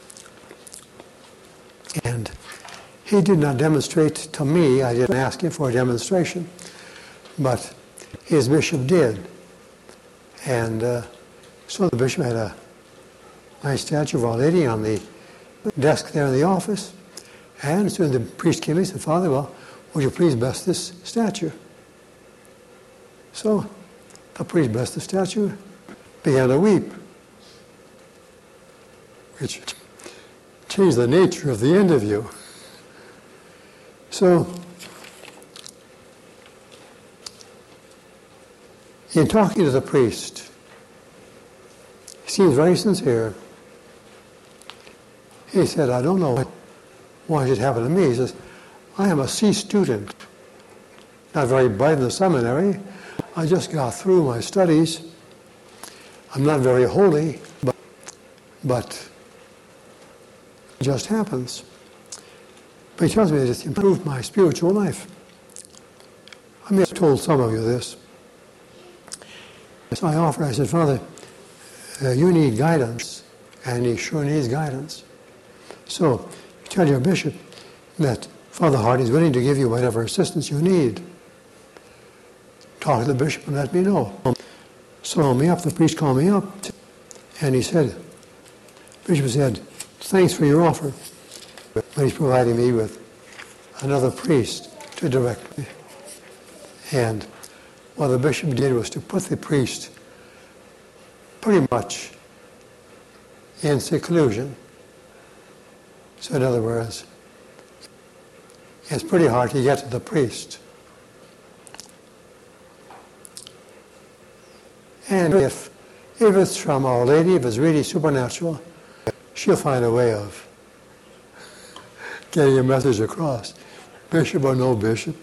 and he did not demonstrate to me, I didn't ask him for a demonstration, but his bishop did. And uh, so the bishop had a nice statue of Our Lady on the desk there in the office. And as soon as the priest came in, he said, Father, well, would you please bless this statue? So the priest blessed the statue, began to weep, which changed the nature of the interview. So, in talking to the priest, he seems very sincere. He said, I don't know why it should happen to me. He says, I am a C student, not very bright in the seminary. I just got through my studies. I'm not very holy, but, but it just happens. But he tells me that it's improved my spiritual life. I may have told some of you this. So I offered, I said, Father, uh, you need guidance, and he sure needs guidance. So you tell your bishop that Father Hart is willing to give you whatever assistance you need. Talk to the bishop and let me know. So called me up, the priest called me up, and he said, the bishop said, thanks for your offer, but he's providing me with another priest to direct me. And what the bishop did was to put the priest pretty much in seclusion. So in other words, it's pretty hard to get to the priest. And if, if it's from Our Lady, if it's really supernatural, she'll find a way of getting a message across, bishop or no bishop.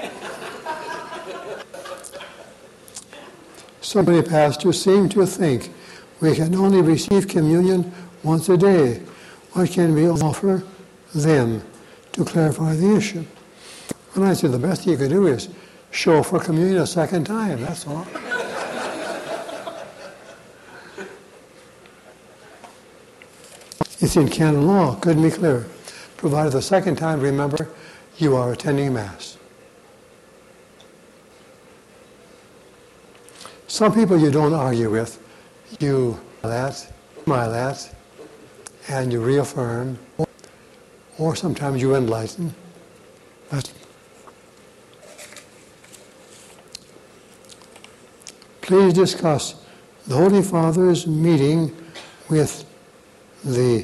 So many pastors seem to think we can only receive communion once a day. What can we offer them to clarify the issue? And I said the best you can do is show for communion a second time, that's all. It's in canon law, couldn't be clearer. Provided the second time, remember, you are attending Mass. Some people you don't argue with, you that, smile at, and you reaffirm, or sometimes you enlighten. But please discuss the Holy Father's meeting with the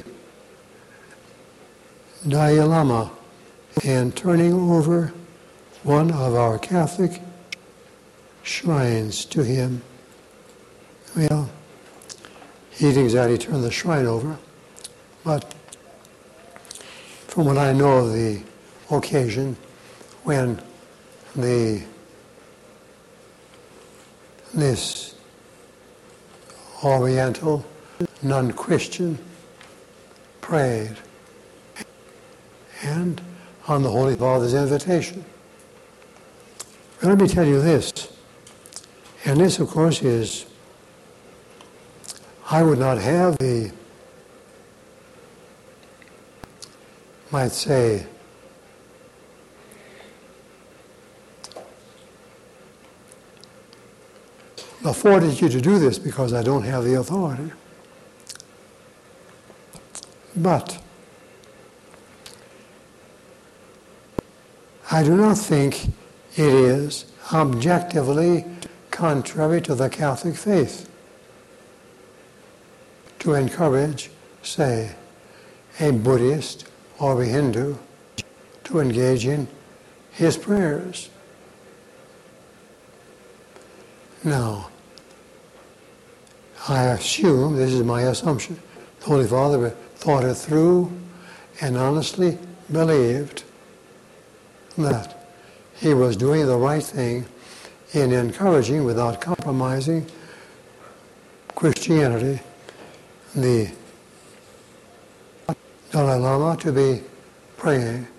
Dalai Lama and turning over one of our Catholic shrines to him. Well, he didn't exactly turn the shrine over, but from what I know of the occasion when the this Oriental non-Christian prayed, and on the Holy Father's invitation. But let me tell you this, and this of course is, I would not have the, might say, the fortitude to do this because I don't have the authority. But I do not think it is objectively contrary to the Catholic faith to encourage, say, a Buddhist or a Hindu to engage in his prayers. Now, I assume, this is my assumption, the Holy Father thought it through and honestly believed that he was doing the right thing in encouraging, without compromising, Christianity, the Dalai Lama to be praying,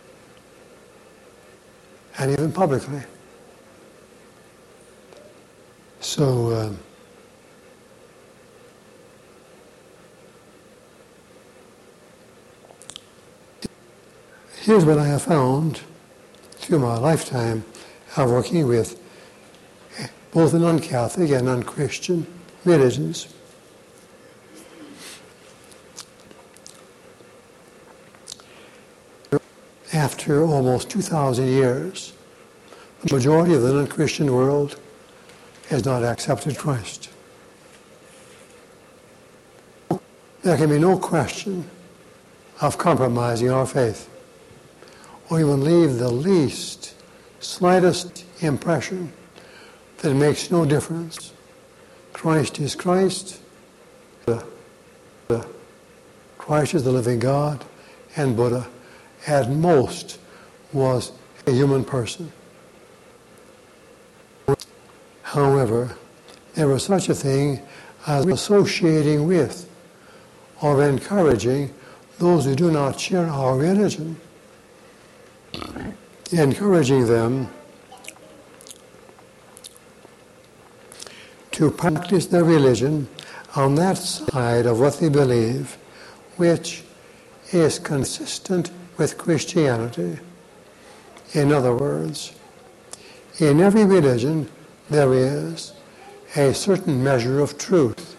and even publicly. So, um, here's what I have found through my lifetime of working with both non-Catholic and non-Christian religions. After almost two thousand years, the majority of the non-Christian world has not accepted Christ. There can be no question of compromising our faith, or even leave the least, slightest impression that it makes no difference. Christ is Christ. The, the, Christ is the living God, and Buddha, at most, was a human person. However, there was such a thing as associating with or encouraging those who do not share our religion, encouraging them to practice their religion on that side of what they believe, which is consistent with Christianity. In other words, in every religion there is a certain measure of truth.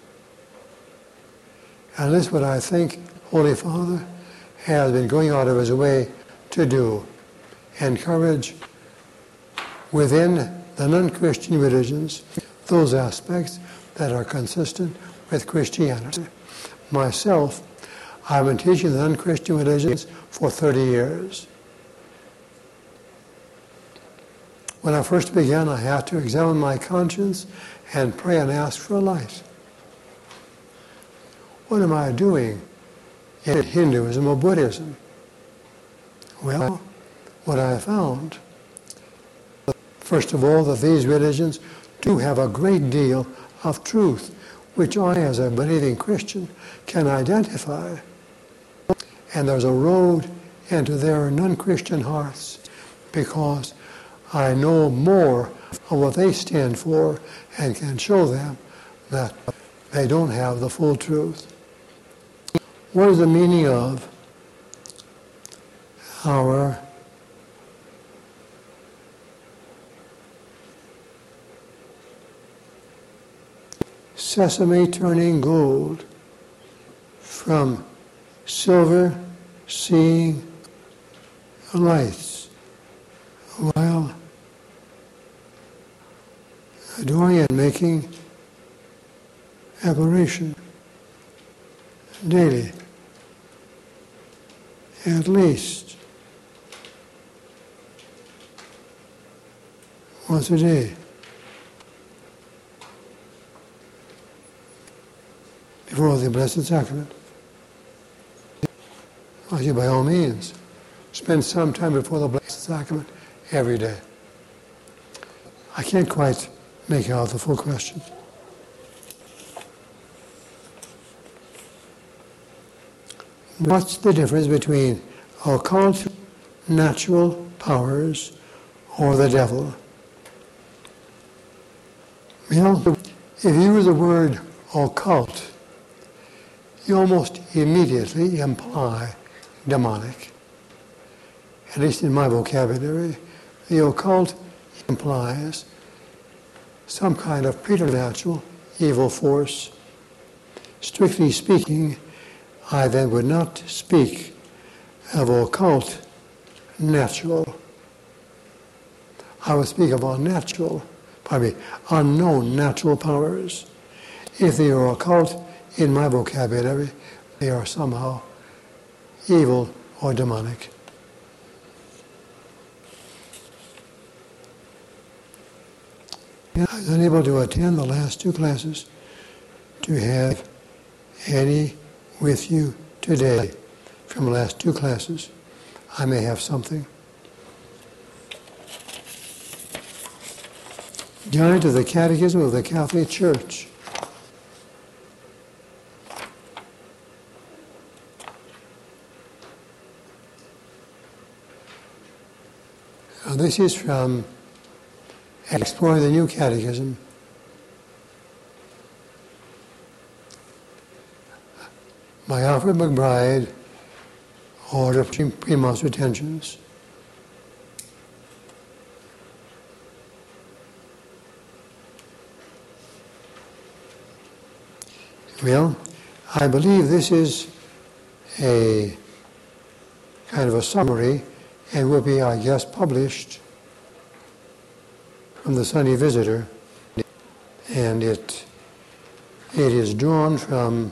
And this is what I think Holy Father has been going out of his way to do. Encourage within the non-Christian religions those aspects that are consistent with Christianity. Myself, I've been teaching the non-Christian religions for thirty years. When I first began, I had to examine my conscience and pray and ask for a light. What am I doing in Hinduism or Buddhism? Well, what I found, first of all, that these religions do have a great deal of truth, which I, as a believing Christian, can identify. And there's a road into their non-Christian hearts, because I know more of what they stand for and can show them that they don't have the full truth. What is the meaning of our sesame turning gold from silver seeing lights while adoring and making aberration daily, at least once a day, before the Blessed Sacrament. I say, by all means, spend some time before the Blessed Sacrament every day. I can't quite make out the full question. What's the difference between occult, natural powers, or the devil? Well, if you use the word occult, you almost immediately imply demonic. At least in my vocabulary, the occult implies some kind of preternatural evil force. Strictly speaking, I then would not speak of occult natural. I would speak of unnatural, pardon me, unknown natural powers. If they are occult in my vocabulary, they are somehow evil or demonic. I was unable to attend the last two classes to have any with you today from the last two classes. I may have something. Giant of the Catechism of the Catholic Church. Now this is from Exploring the New Catechism. By Alfred McBride, Order of Premonstratensians. Well, I believe this is a kind of a summary and will be, I guess, published from the Sunday Visitor, and it it is drawn from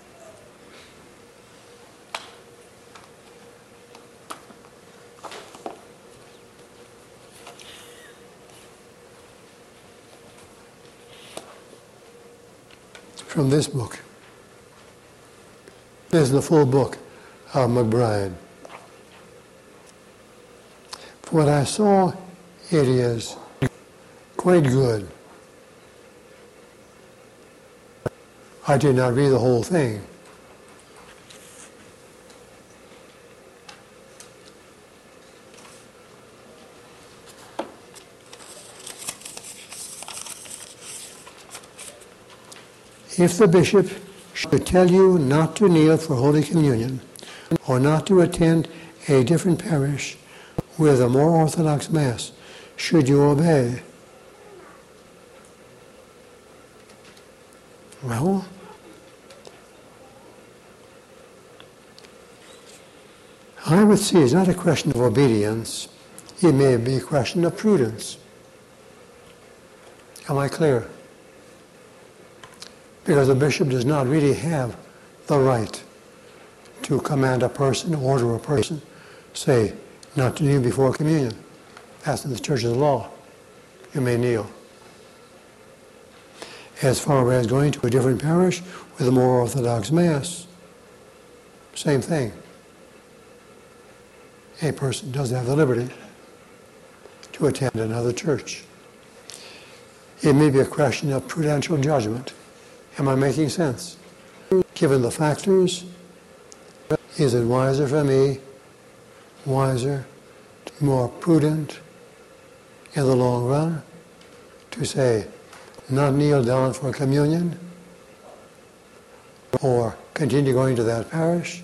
from this book. This is the full book of McBride. For what I saw, it is quite good. I did not read the whole thing. If the bishop should tell you not to kneel for Holy Communion or not to attend a different parish with a more Orthodox Mass, should you obey? Well, I would say it's not a question of obedience. It may be a question of prudence. Am I clear? Because the bishop does not really have the right to command a person, order a person, say, not to kneel before communion. That's in the church's law. You may kneel. As far as going to a different parish with a more Orthodox Mass, same thing. A person does have the liberty to attend another church. It may be a question of prudential judgment. Am I making sense? Given the factors, is it wiser for me, wiser, more prudent in the long run to say, not kneel down for communion or continue going to that parish,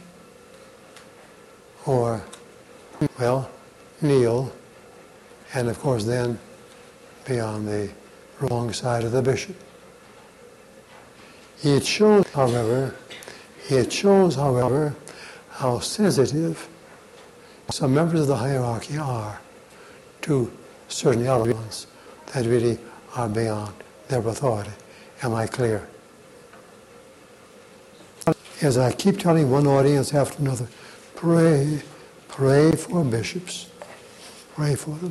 or, well, kneel and of course then be on the wrong side of the bishop. It shows, however, it shows, however, how sensitive some members of the hierarchy are to certain elements that really are beyond their authority. Am I clear? As I keep telling one audience after another, pray, pray for bishops. Pray for them.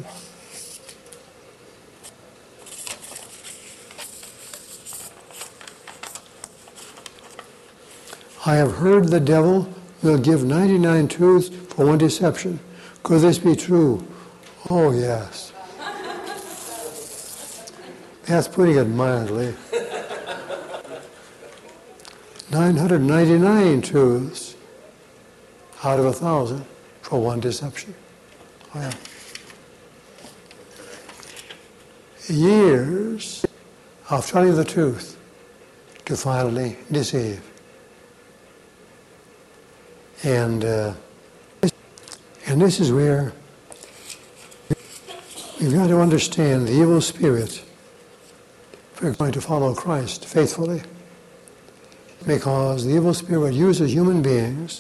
I have heard the devil will give ninety-nine truths for one deception. Could this be true? Oh, yes. That's putting it mildly. nine hundred ninety-nine truths out of a thousand for one deception. Oh, yeah. Years of telling the truth to finally deceive. And uh, and this is where we've got to understand the evil spirit if we're going to follow Christ faithfully. because the evil spirit uses human beings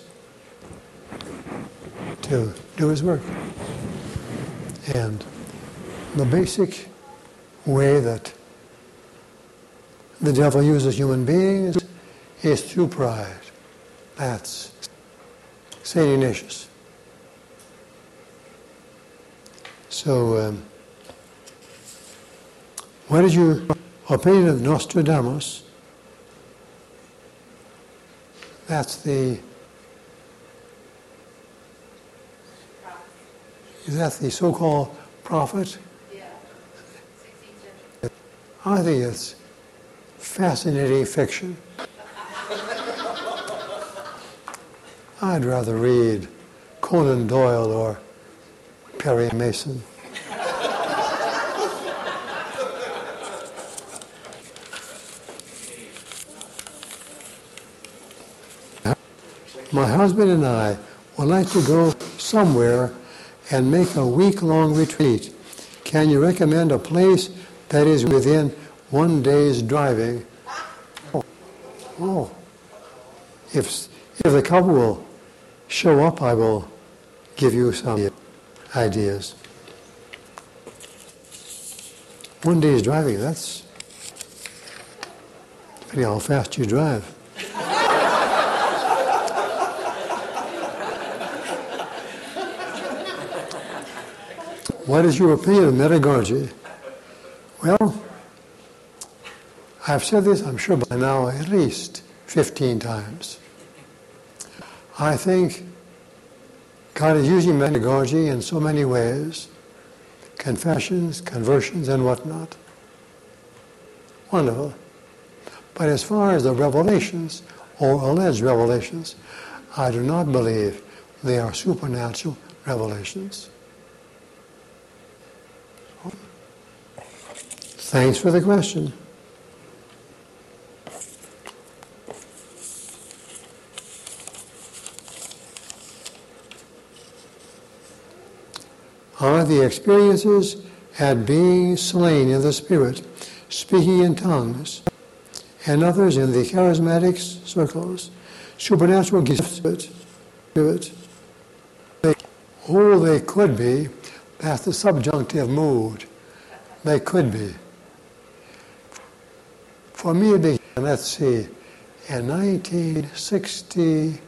to do his work. And the basic way that the devil uses human beings is through pride. That's Saint Ignatius. So, um, what is your opinion of Nostradamus? That's the, is that the so-called prophet? Yeah. sixteenth century. I think it's fascinating fiction. I'd rather read Conan Doyle or Perry Mason. My husband and I would like to go somewhere and make a week-long retreat. Can you recommend a place that is within one day's driving? Oh, oh. If, if the couple will show up, I will give you some ideas. One day's driving, that's depending on how fast you drive. What is your opinion of metagorgy? Well, I've said this, I'm sure by now, at least fifteen times. I think God is using metagorgy in so many ways, confessions, conversions, and whatnot. Wonderful. But as far as the revelations, or alleged revelations, I do not believe they are supernatural revelations. Thanks for the question. Are the experiences at being slain in the Spirit, speaking in tongues, and others in the charismatic circles, supernatural gifts? They, oh, they could be. That's the subjunctive mood. They could be. For me, it began, let's see, in nineteen sixty-two.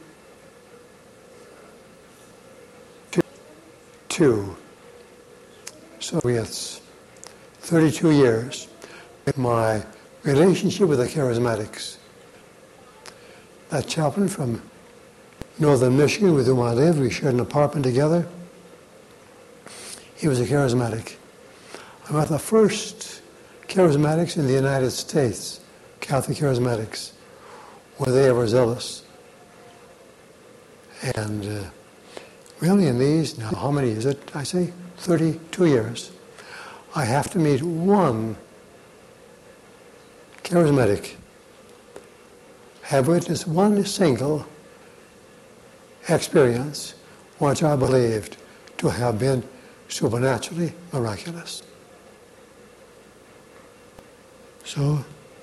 So it's thirty-two years in my relationship with the charismatics. That chaplain from northern Michigan with whom I lived, we shared an apartment together. He was a charismatic. I met the first charismatics in the United States, Catholic charismatics. Were they ever zealous? And uh, really in these, now how many is it, I say? thirty-two years. I have to meet one charismatic, have witnessed one single experience which I believed to have been supernaturally miraculous. So,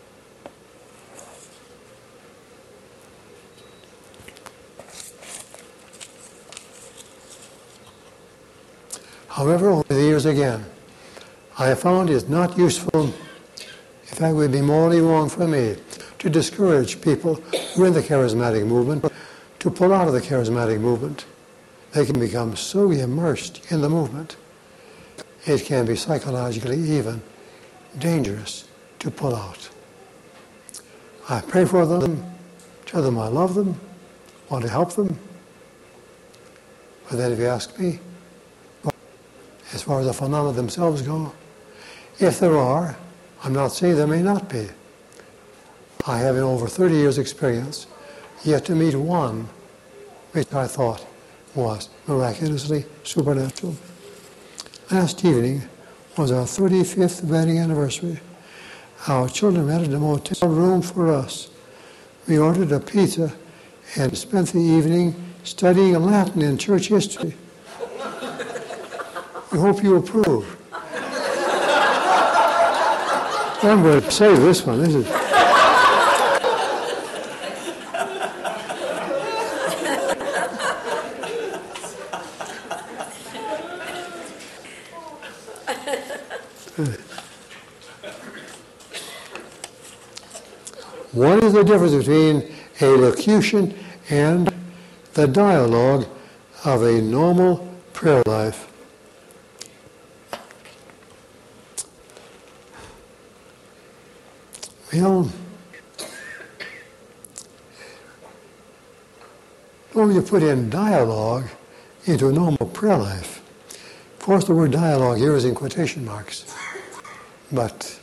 however, over the years again, I have found it not useful, in fact, it would be morally wrong for me to discourage people who are in the charismatic movement to pull out of the charismatic movement. They can become so immersed in the movement, it can be psychologically even dangerous to pull out. I pray for them, tell them I love them, want to help them. But then if you ask me, as far as the phenomena themselves go, if there are, I'm not saying there may not be. I have in over thirty years experience yet to meet one which I thought was miraculously supernatural. Last evening was our thirty-fifth wedding anniversary. Our children rented a motel room for us. We ordered a pizza and spent the evening studying Latin and church history. We hope you approve. I'm going to save this one. This is. What is the difference between a locution and the dialogue of a normal prayer life? Well, when you put in dialogue into a normal prayer life, of course the word dialogue here is in quotation marks, but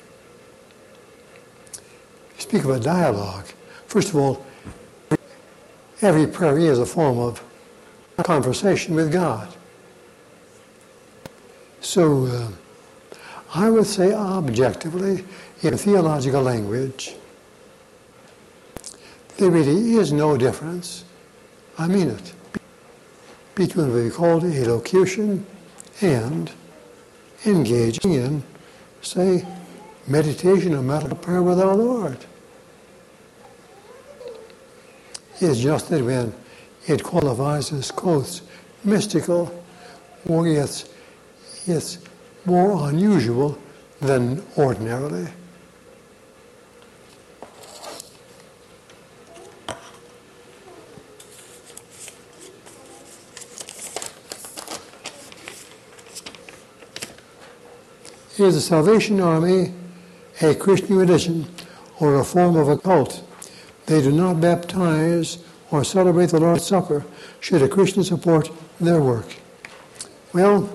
speak of a dialogue. First of all, every prayer is a form of conversation with God. So uh, I would say objectively, in theological language, there really is no difference, I mean it, between what we call a locution and engaging in, say, meditation or mental prayer with our Lord. It's just that when it qualifies as, quotes, mystical, or it's, it's more unusual than ordinarily. Is the Salvation Army a Christian religion or a form of a cult? They do not baptize or celebrate the Lord's Supper. Should a Christian support their work? Well,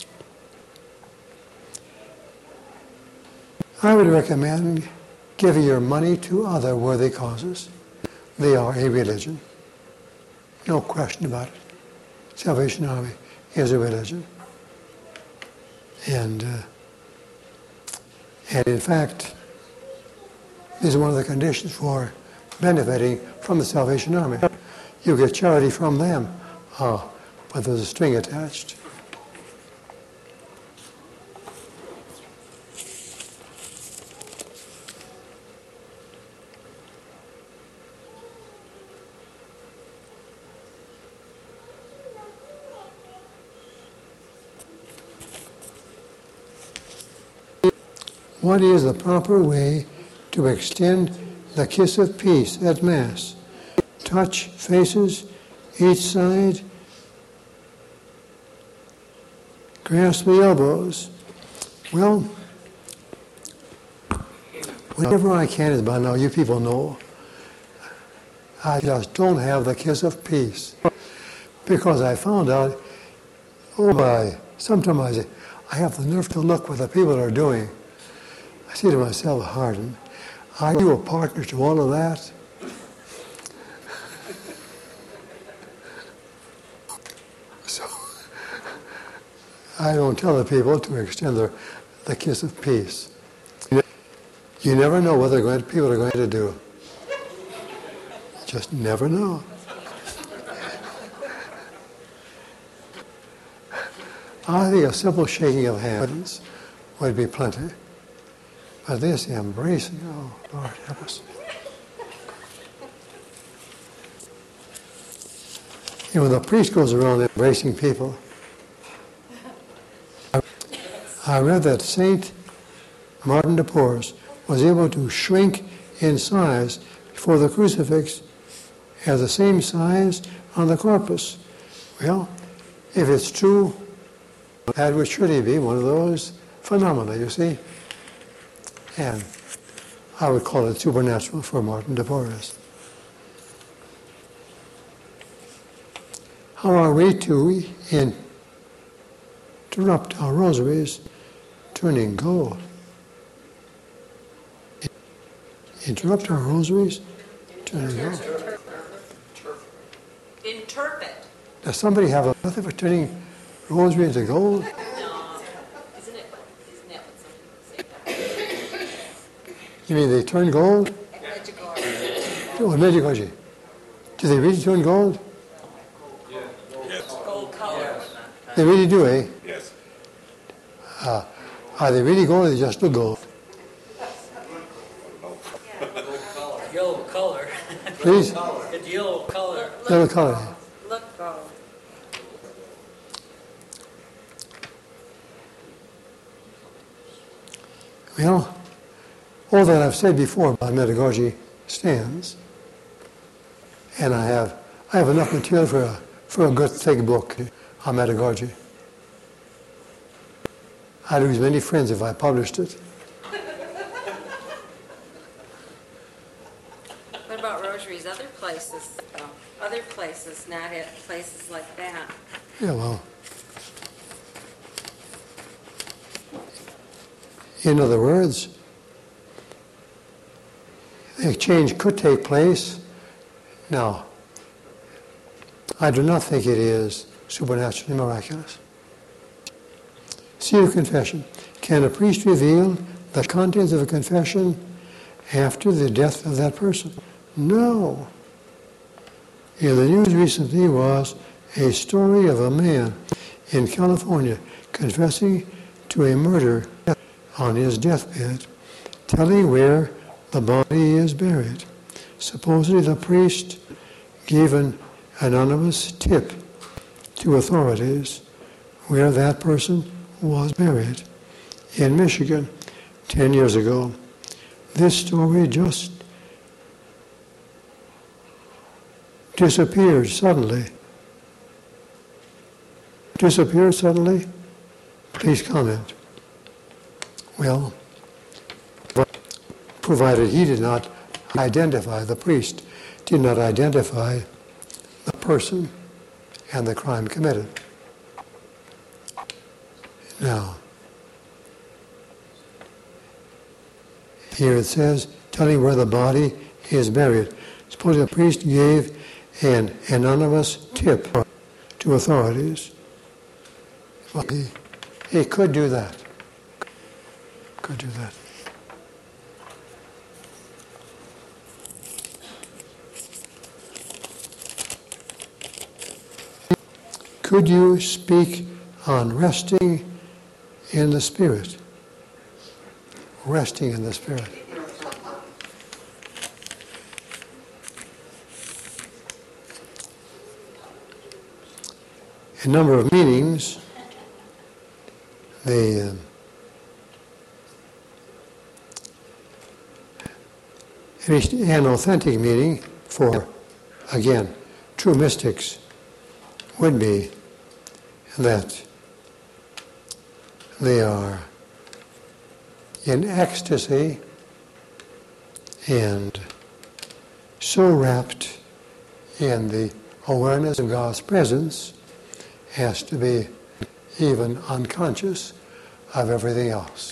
I would recommend giving your money to other worthy causes. They are a religion. No question about it. Salvation Army is a religion. And, uh, and in fact, this is one of the conditions for benefiting from the Salvation Army. You get charity from them, uh, but there's a string attached. What is the proper way to extend the kiss of peace at Mass? Touch faces, each side, grasp the elbows. Well, whenever I can, as by now you people know, I just don't have the kiss of peace. Because I found out, oh my, sometimes I, I have the nerve to look what the people are doing. I say to myself, Hardin, are you a partner to all of that? So I don't tell the people to extend their, the kiss of peace. You never know what they're going to, people are going to do. You just never know. I think a simple shaking of hands would be plenty. But this embracing, oh, Lord help us. You know, the priest goes around embracing people. I read that Saint Martin de Porres was able to shrink in size before the crucifix as the same size on the corpus. Well, if it's true, that would surely be one of those phenomena, you see. And I would call it supernatural for Martin de Porres. How are we to interrupt our rosaries turning gold? Interrupt our rosaries turning gold. Interpret. Does somebody have a method for turning rosary into gold? No. Isn't it? Isn't that what some people say? You mean they turn gold? Oh, Medjugorje. Do they really turn gold? Gold color. They really do, eh? Yes. Uh, are they really gold or they just look gold? Yellow color. Please? It's yellow color. Yellow color. Look gold. Well, all that I've said before about Medjugorje stands. And I have I have enough material for a for a good thick book on Metagogy. I'd lose many friends if I published it. What about rosaries, other places, though? Other places, not at places like that. Yeah, well, in other words, the exchange could take place. Now, I do not think it is supernaturally miraculous. Seal of confession. Can a priest reveal the contents of a confession after the death of that person? No. In the news recently was a story of a man in California confessing to a murder on his deathbed, telling where the body is buried. Supposedly the priest gave an anonymous tip to authorities where that person was buried in Michigan ten years ago. This story just disappeared suddenly. Disappeared suddenly? Please comment. Well, provided he did not identify, the priest did not identify the person and the crime committed. Now, here it says, telling where the body is buried. Suppose the priest gave an anonymous tip to authorities. Well, he, he could do that. Could do that. Could you speak on resting in the Spirit? Resting in the Spirit. A number of meanings. The uh, an authentic meaning for, again, true mystics would be that they are in ecstasy and so wrapped in the awareness of God's presence as to be even unconscious of everything else.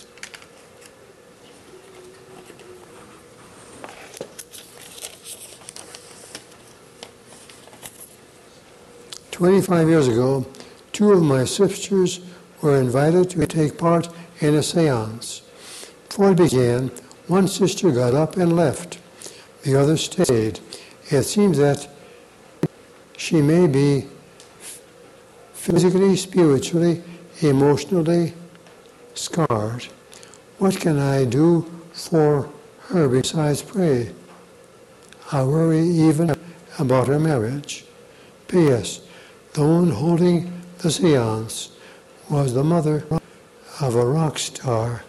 Twenty-five years ago, two of my sisters were invited to take part in a seance. Before it began, one sister got up and left. The other stayed. It seems that she may be physically, spiritually, emotionally scarred. What can I do for her besides pray? I worry even about her marriage. P S. The one holding the seance was the mother of a rock star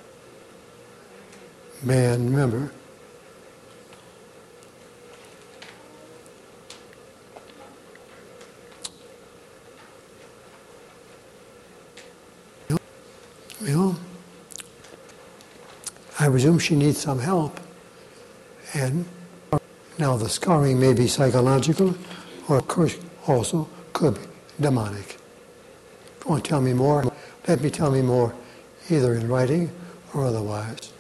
band member. Well, I presume she needs some help. And now the scarring may be psychological, or of course also could be demonic. If you want to tell me more, let me tell me more, either in writing or otherwise.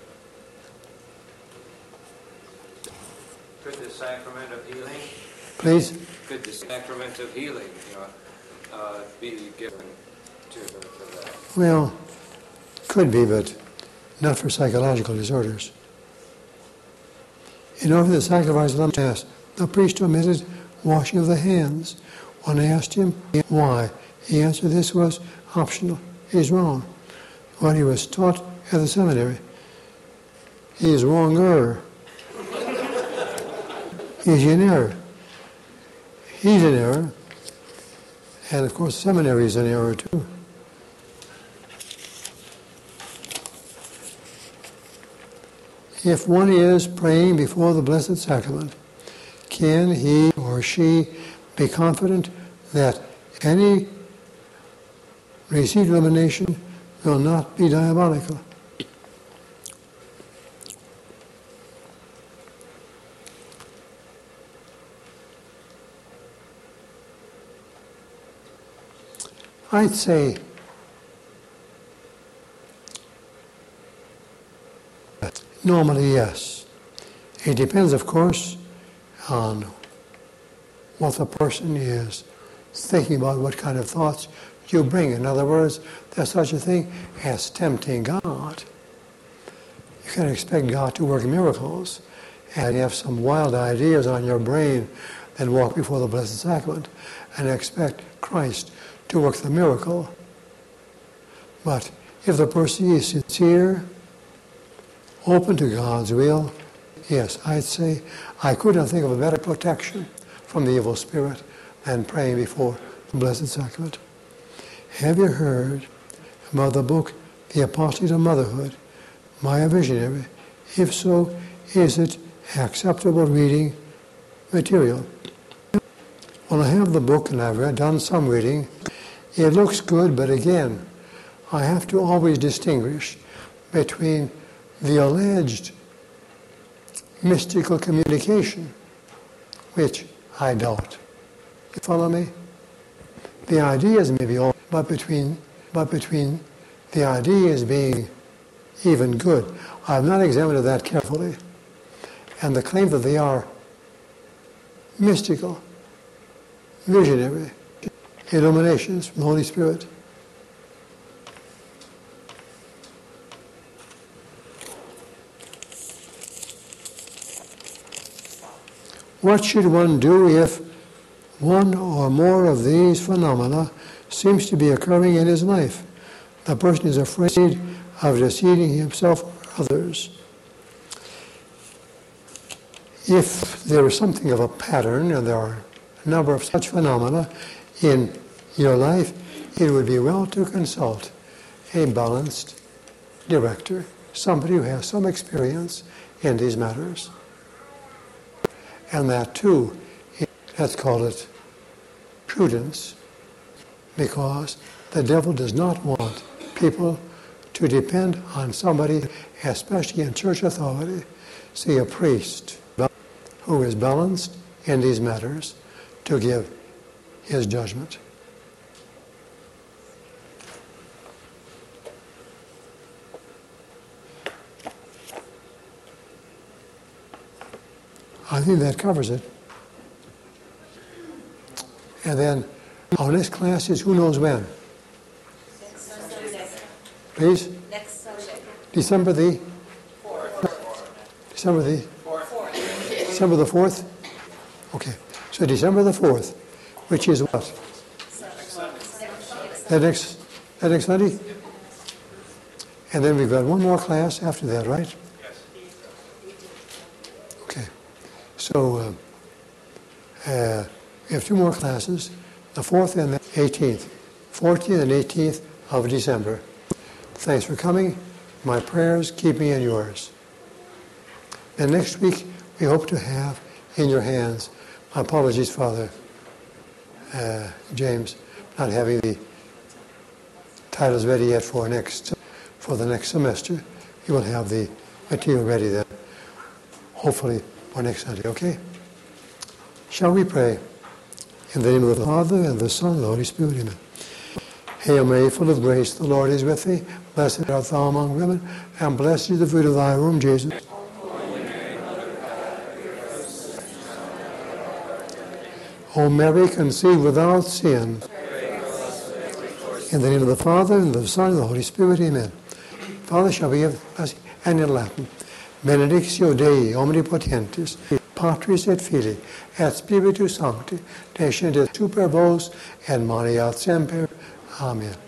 Could the sacrament of healing, Please? could the sacrament of healing, you know, uh, be given to her for that? Well, could be, but not for psychological disorders. In order for the sacrifice of the Mass, the priest omitted washing of the hands. When I asked him why, he answered this was optional. He's wrong. What he was taught at the seminary. He is wronger. He's in error. He's in error. And of course, the seminary is in error too. If one is praying before the Blessed Sacrament, can he or she be confident that any received illumination will not be diabolical? I'd say normally, yes. It depends, of course, on what the person is thinking about, what kind of thoughts you bring. In other words, there's such a thing as tempting God. You can expect God to work miracles, and you have some wild ideas on your brain, then walk before the Blessed Sacrament and expect Christ to work the miracle. But if the person is sincere, open to God's will, yes, I'd say I could not think of a better protection from the evil spirit than praying before the Blessed Sacrament. Have you heard about the book, The Apostolate of Motherhood, by a visionary? If so, is it acceptable reading material? Well, I have the book and I've read, done some reading. It looks good, but again, I have to always distinguish between the alleged mystical communication, which I doubt. You follow me? The ideas may be all, but between, but between the ideas being even good, I've not examined that carefully, and the claim that they are mystical, visionary, illuminations from the Holy Spirit. What should one do if one or more of these phenomena seems to be occurring in his life? The person is afraid of deceiving himself or others. If there is something of a pattern, and there are a number of such phenomena in your life, it would be well to consult a balanced director, somebody who has some experience in these matters. And that too, let's call it prudence, because the devil does not want people to depend on somebody, especially in church authority, see a priest who is balanced in these matters to give his judgment. I think that covers it. And then our next class is who knows when? Next Sunday. Please? Next Sunday. December the? Fourth. December the? Fourth. December the fourth? Okay. So December the fourth, which is what? That next, that next Sunday? And then we've got one more class after that, right? Okay. So uh, uh, we have two more classes, the fourth and the eighteenth, fourteenth and eighteenth of December. Thanks for coming. My prayers keep me in yours. And next week, we hope to have in your hands, my apologies, Father uh, James, not having the titles ready yet for next for the next semester. You will have the material ready then, hopefully for next Sunday, okay? Shall we pray? In the name of the Father, and the Son, and the Holy Spirit, amen. Hail Mary, full of grace, the Lord is with thee. Blessed art thou among women, and blessed is the fruit of thy womb, Jesus. O Mary, conceived without sin. In the name of the Father, and the Son, and the Holy Spirit, amen. Father, shall we have blessing? And in Latin, Benedictio Dei omnipotentis, Patris et Filii, et Spiritus Sancti, descendet super vos, et maneat semper. Amen.